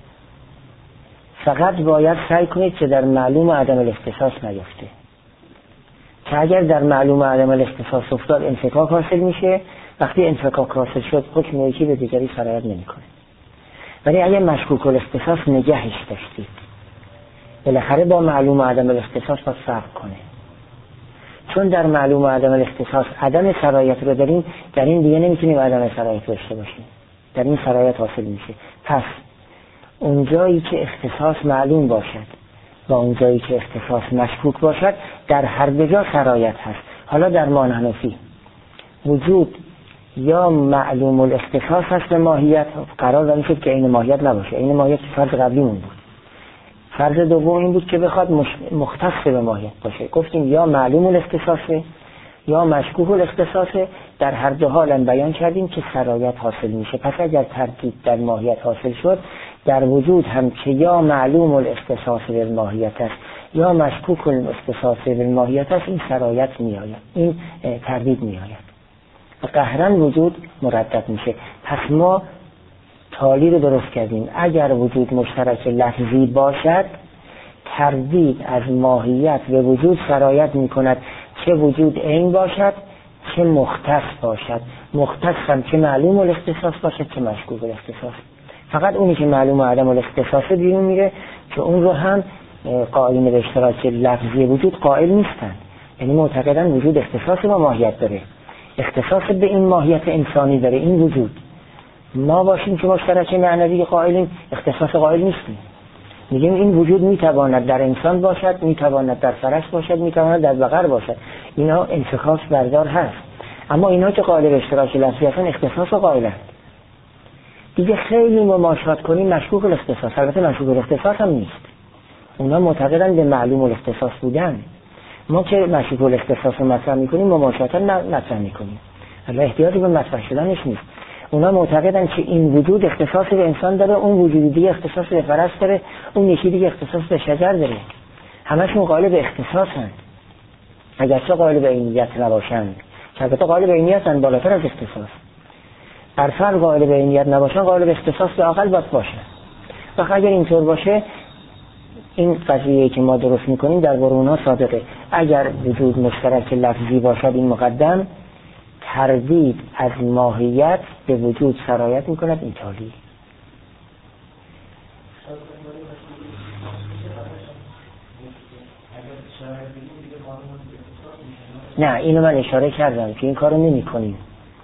فقط باید سعی کنید که در معلوم و عدم الاختصاص نیفته، که اگر در معلوم و عدم الاختصاص افتاد انفکاک حاصل میشه. وقتی انفکاک حاصل شد حکم یکی به دیگری سرایت نمیکنه. ولی اگر مشکوک الاختصاص نگهش داشتید، بالاخره با معلوم و عدم الاختصاص باید فرق کنه. چون در معلوم و عدم الاختصاص عدم سرایت رو داریم، در این دیگه نمیتونیم عدم سرایت داشته باشیم، در این سرایت حاصل میشه. پس اونجایی که اختصاص معلوم باشد و اونجایی که اختصاص مشکوک باشد، در هر دو جا سرایت هست. حالا در مانحنفی وجود یا معلوم الاختصاص هست به ماهیت، قرار داده شد که این ماهیت نباشه. این ماهیت فرض قبلیمون بود. فرض دوم این بود که بخواد مختص به ماهیت باشه. گفتیم یا معلوم الاختصاصه یا مشکوک الاختصاصه. در هر دو حال هم بیان کردیم که سرایت حاصل میشه. پس اگر ترتیب در ماهیت حاصل شد، در وجود هم که یا معلوم الاختصاص به ماهیت است یا مشکوک الاختصاص به ماهیت است، این سرایت میآید، این تردید میآید و قهرن وجود مردد میشه. پس ما تالی رو درست کردیم. اگر وجود مشترک لفظی باشد، تردید از ماهیت به وجود سرایت میکند، چه وجود عین باشد چه مختص باشد. مختص هم که معلوم الاختصاص باشد چه مشکوک الاختصاص. فقط اونی که معلوم و عدم الاختصاص بیرون میره، که اون رو هم قائلین به اشتراک لفظی وجود قائل نیستن. یعنی معتقدن وجود اختصاص با ماهیت داره، اختصاص به این ماهیت انسانی داره این وجود. ما باشیم که مشترک معنوی قائلیم، اختصاص قائل نیستیم. میگیم این وجود میتواند در انسان باشد، میتواند در فرس باشد، میتواند در بقر باشد. اینا انفکاک بردار هست. اما اینا که قائل به اشتراک لفظی هستن اختصاص قائلند. دیگه خیلی مماشات کنیم مشکوک الاختصاص. البته مشکوک الاختصاص هم نیست. اونا معتقدن به معلوم الاختصاص بودن. ما که مشکوک الاختصاص رو مطرح میکنیم مماشاتا مطرح میکنیم، حالا احتیاجی به مطرح شدنش نیست. اونا معتقدن که این وجود اختصاص به انسان داره، اون وجود دیگه اختصاص به فرس داره، اون یکی دیگه اختصاص به شجر داره. همشون قائل به اختصاصن، اگرچه قائل به عینیت نباشند. که البته قائل به عینیتن بالاتر از اختصاص. بر فرض قائل به عینیت نباشن، قائل به اختصاص به اقل باید باشه. و اگر اینطور باشه، این قضیه که ما درست میکنیم در قرون‌ها صادقه. اگر وجود مشترک لفظی باشد این مقدم، تردید از ماهیت به وجود سرایت میکند این تالی. نه، اینو من اشاره کردم که این کارو نمی کنیم.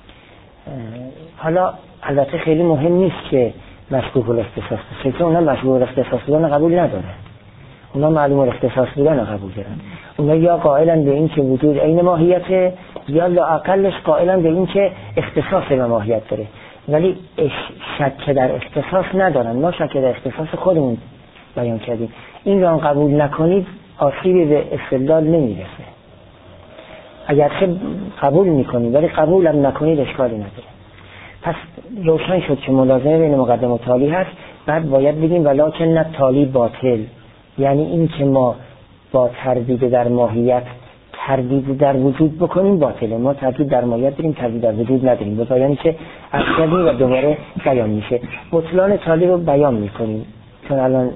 حالا البته خیلی مهم نیست که مشکوک الاختصاص باشه، چون اونا مشکوک الاختصاص بودن قبول ندارن. اونا معلوم الاختصاص بودن قبول دارن. اونا یا قائلن به این که وجود عین ماهیته، یا لااقلش قائلن به این که اختصاص به ماهیت داره، ولی شک در اختصاص ندارن. ما شک در اختصاص خودمون بیان کردیم. این رو قبول نکنید آسیبی به استدلال نمیرسه. اگر که قبول میکنید ولی قبول هم نکنید اشکالی نداره. پس روشن شد که ملازمه بین مقدم و تالی هست. بعد باید بگیم ولکن نه تالی باطل، یعنی این که ما با تردید در ماهیت تردید در وجود بکنیم باطله. ما تردید در ماهیت داریم، تردید در وجود نداریم. به پایانی که اصلی و دوباره بیان میشه. بطلان تالی رو بیان میکنیم، چون الان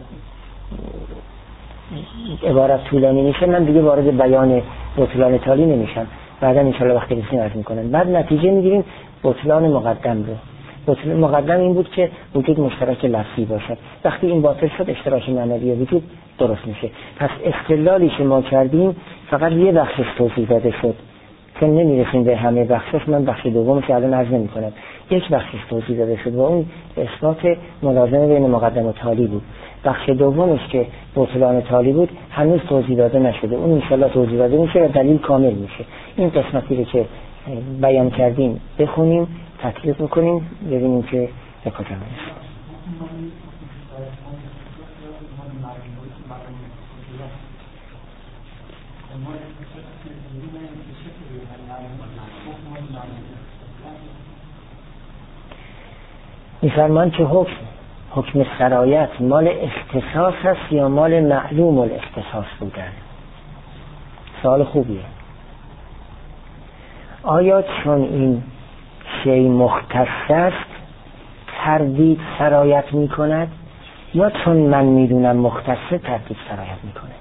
عبارت طولانی میشه، من دیگه وارد بیان بطلان تالی نمیشم. بعدا انشالله وقتی رسیم عرض میکنم. بعد نتیجه میگیریم بطلان مقدم رو. بطلان مقدم این بود که وجود مشترک لفظی باشد. وقتی این باطل شد اشتراک معنوی وجود درست میشه. پس استدلالی که ما کردیم فقط یه بخشش توضیح داده شد چون نمیرسیم به همه بخشش، من بخش دومش الان عرض نمی‌کنم. یک بخشش توضیح داده شد و اون اثبات ملازمه بین مقدم و تالی بود. بخش دومش که بطلان تالی بود هنوز توضیح داده نشده، اون انشالله توضیح داده میشه و دلیل کامل میشه. این قسمتی رو که بیان کردیم بخونیم، تطبیق میکنیم، ببینیم که به کجا میرسه. میفرمان که حکم سرایت مال اختصاص هست یا مال معلوم الاختصاص بودن؟ سوال خوبیه. آیا چون این شیء مختص است تردید سرایت می کند یا چون من میدونم مختصه تردید سرایت می کنه؟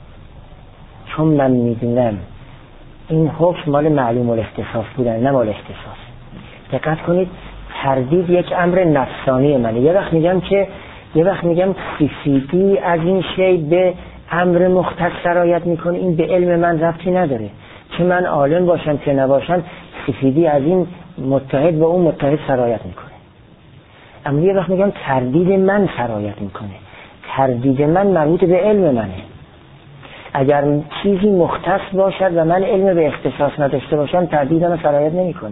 چون من میدونم این حکم مال معلوم الاختصاص بودن نه مال اختصاص. دقت کنید، تردید یک امر نفسانی منه. یه وقت میگم سفیدی از این شی به امر مختص سرایت میکنه، این به علم من ربطی نداره، چه من عالم باشم که نباشم سفیدی از این متحد با اون متحد سرایت میکنه. اما یه وقت میگم تردید من سرایت میکنه، تردید من مربوط به علم منه. اگر چیزی مختص باشد و من علم به اختصاص نداشته باشم تردیدم سرایت نمیکنه.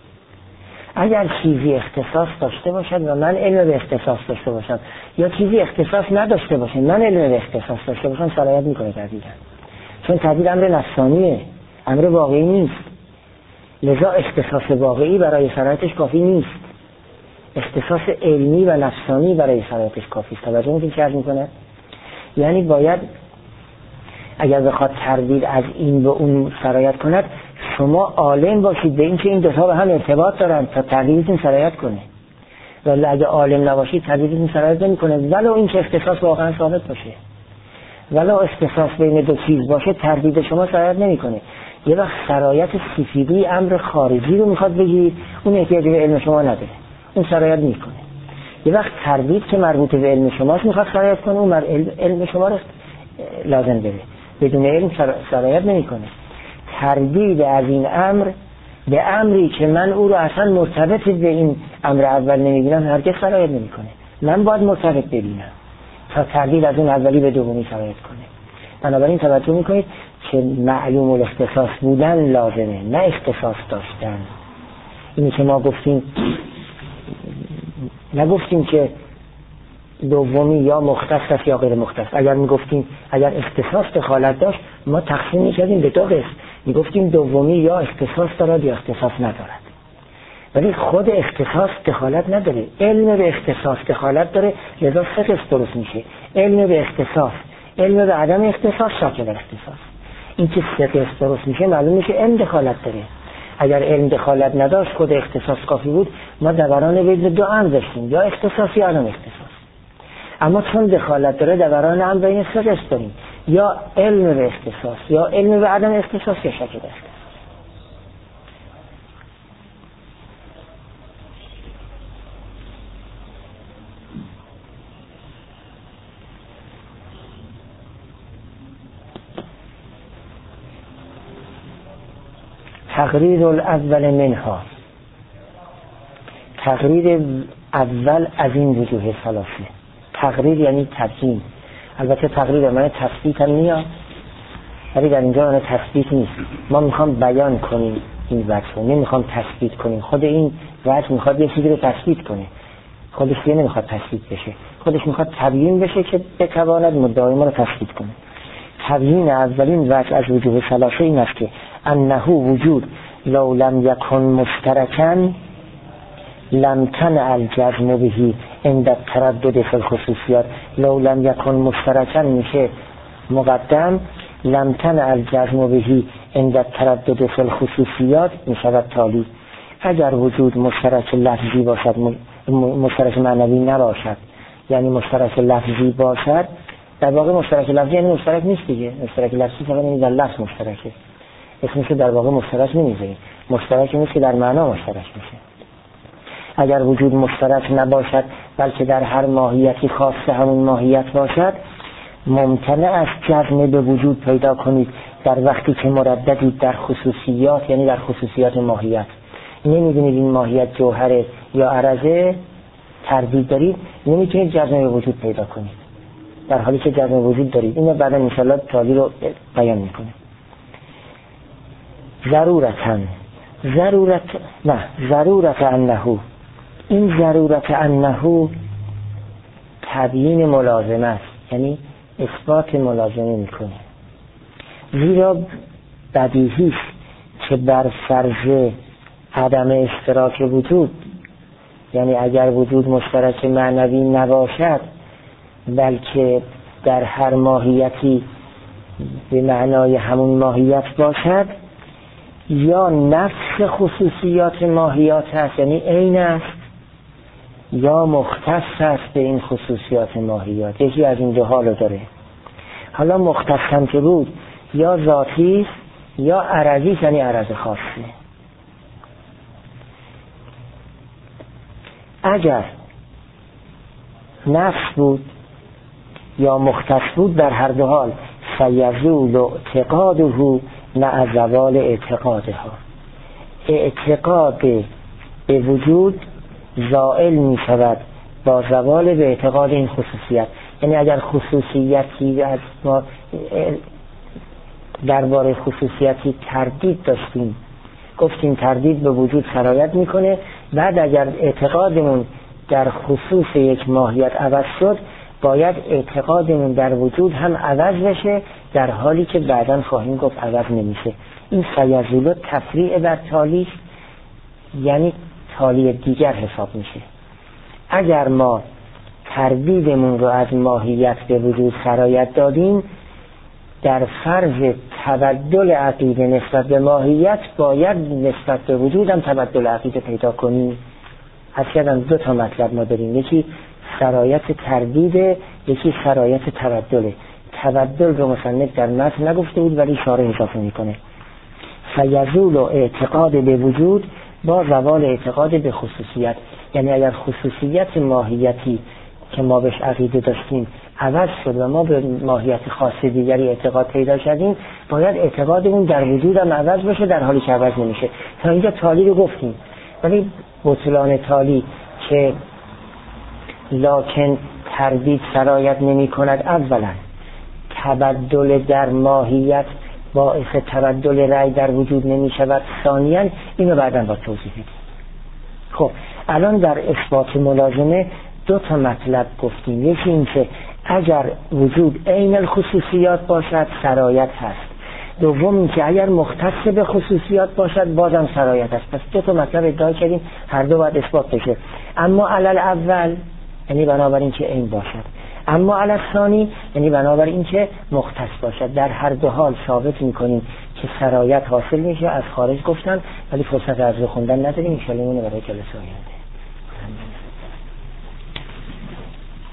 اگر چیزی اختصاص داشته باشد و من علم به اختصاص داشته باشم یا چیزی اختصاص نداشته باشه من علم به اختصاص داشته باشم سرایت میکنه تردیدم. چون تردید امر نفسانیه، امر واقعی نیست. لذا اختصاص واقعی برای سرایتش کافی نیست، اختصاص علمی و نفسانی برای سرایتش کافی است. توجه میکنید چه عرض میکنه؟ یعنی باید اگر بخواد تردید از این به اون سرایت کند شما عالم باشید به این که این دو تا به هم ارتباط دارن تا تردیدتون سرایت کنه، ولی اگه عالم نباشید تردیدتون سرایت نمیکنه ولو این که اختصاص واقعا ثابت باشه، ولو اختصاص بین دو چیز باشه تردید شما سرایت نمیکنه. یه وقت سرایت سفیدی امر خارجی رو میخواد بگید، اون احتیاج به علم شما نداره، اون سرایت میکنه. یه وقت تردید که مربوط به علم شماست میخواد سرایت کنه، اون علم شما رو لازم داره، بدون علم سرایت نمیکنه. تردید از این امر به امری که من او رو اصلا مرتبط به این امر اول نمیبینم هرگز سرایت نمیکنه. من باید مرتبط ببینم تا تردید از اون اولی به دومی سرایت کنه. بنابراین توجه میکنید که معلوم الاختصاص بودن لازمه نه اختصاص داشتن. اینی که ما گفتیم نگفتیم که دومی یا مختص است یا غیر مختص. اگر میگفتیم اگر اختصاص دخالت داشت ما تقسیم میکردیم به دو قسم، میگفتیم دومی یا اختصاص دارد یا اختصاص ندارد. ولی خود اختصاص دخالت نداره، علم به اختصاص دخالت داره، لذا سه قسم درست میشه: علم به اختصاص، علم به عدم اختصاص، شاکل اختصاص. این که سه قسم درست میشه معلوم میشه علم دخالت داره. اگر علم دخالت نداشت خود اختصاص کافی بود ما دوران بین دو امر داشتیم، یا اختصاص یا عدم اختصاص. اما چون دخالت داره دوران امر بین سه قسم داریم، یا علم به اختصاص یا علم به عدم اختصاص یا شاکل اختصاص. تقریر الاول منها، تقریر اول از این وجوه ثلاثه. تقریر یعنی تبیین. البته تقریر معنی تثبیت هم میاد، ولی در اینجا معنی تثبیت نیست. ما میخوام بیان کنیم این وجه رو، نمیخوام تثبیت کنیم. خود این وجه میخواد یه چیزی رو تثبیت کنه، خودش دیگه نمیخواد تثبیت بشه، خودش میخواد تبیین بشه که بتواند مدعای ما رو تثبیت کنه. تبیین اولین وجه از وجوه ثلاثه این است که انه وجود لو لم یکن مشترکا لم تنع الجزم بهی عند التردد فی الخصوصیات. لو لم یکن مشترکا میشه مقدم، لم تنع الجزم بهی عند التردد فی الخصوصیات میشود تالی. اگر وجود مشترک لفظی باشد، مشترک معنوی نباشد، یعنی مشترک لفظی باشد، در واقع مشترک لفظی یعنی مشترک نیست دیگه. مشترک لفظی فقط یعنی در لفظ مشترکه، اسمش در واقع مشترک نمیذاریم. مشترک نیست که در معنا مشترک میشه. اگر وجود مشترک نباشد بلکه در هر ماهیتی خاص همون ماهیت باشد، ممتنع است جزم به وجود پیدا کنید در وقتی که مرددید در خصوصیات، یعنی در خصوصیات ماهیت. نمیدونید این ماهیت جوهره یا عرضه، تردید دارید، نمیتونید جزم به وجود پیدا کنید در حالی که جزم وجود دارید. اینو بعدا انشاءالله تالی رو بیان میکنه. ضرورت انه، این ضرورت انه تبیین ملازمه است، یعنی اثبات ملازمه میکنه. زیرا بدیهی است که بر فرض عدم اشتراک وجود، یعنی اگر وجود مشترک معنوی نباشد بلکه در هر ماهیتی به معنای همون ماهیت باشد، یا نفس خصوصیات ماهیات است یعنی عین است، یا مختص است به این خصوصیات ماهیات. یکی از این دو حالو داره. حالا مختص هم که بود یا ذاتی است یا عرضی، یعنی عرض خاصه. اگر نفس بود یا مختص بود، در هر دو حال فیزول اعتقاده مع زوال اعتقادها، اعتقاد به وجود زائل می شود با زوال به اعتقاد این خصوصیت. یعنی اگر خصوصیتی از ما درباره خصوصیتی تردید داشتیم، گفتیم تردید به وجود سرایت میکنه، بعد اگر اعتقادمون در خصوص یک ماهیت عوض شد، باید اعتقادمون در وجود هم عوض بشه، در حالی که بعداً خواهیم گفت عوض نمیشه. این سیزولو تفریع بر تالی، یعنی تالی دیگر حساب میشه. اگر ما تردیدمون رو از ماهیت به وجود سرایت دادیم، در فرض تبدل عقیده نسبت به ماهیت باید نسبت به وجود هم تبدل عقیده پیدا کنیم. اصلا دو تا مطلب ما داریم، یکی سرایت تردیده، یکی سرایت تبدله. تبدل رو مصنف در متن نگفته بود ولی اشاره اضافه میکنه. فیزول و اعتقاد به وجود با زوال اعتقاد به خصوصیت، یعنی اگر خصوصیت ماهیتی که ما بهش عقیده داشتیم عوض شد و ما به ماهیت خاص دیگری اعتقاد پیدا کردیم، باید اعتقادمون در وجود هم عوض بشه، در حالی که عوض نمیشه. تا اینجا تالی رو گفتیم، ولی بطلان تالی که لکن تردید سرایت نمی کند، اولا تبدل در ماهیت باعث تبدل رأی در وجود نمی شود، ثانیاً اینو بعداً با توضیح بدیم. خب الان در اثبات ملازمه دو تا مطلب گفتیم. یکی این که اگر وجود عین الخصوصیات باشد سرایت هست، دوم این که اگر مختص به خصوصیات باشد بازم سرایت هست. پس دو تا مطلب ادعا کردیم، هر دو باید اثبات بشه. اما علل اول یعنی بنابراین که عین باشد، اما علل ثانی یعنی بنابراین که مختص باشد. در هر دو حال ثابت میکنیم که سرایت حاصل میشه. از خارج گفتن ولی فرصت از خوندن نداریم، ان شاء الله برای کلاس آینده.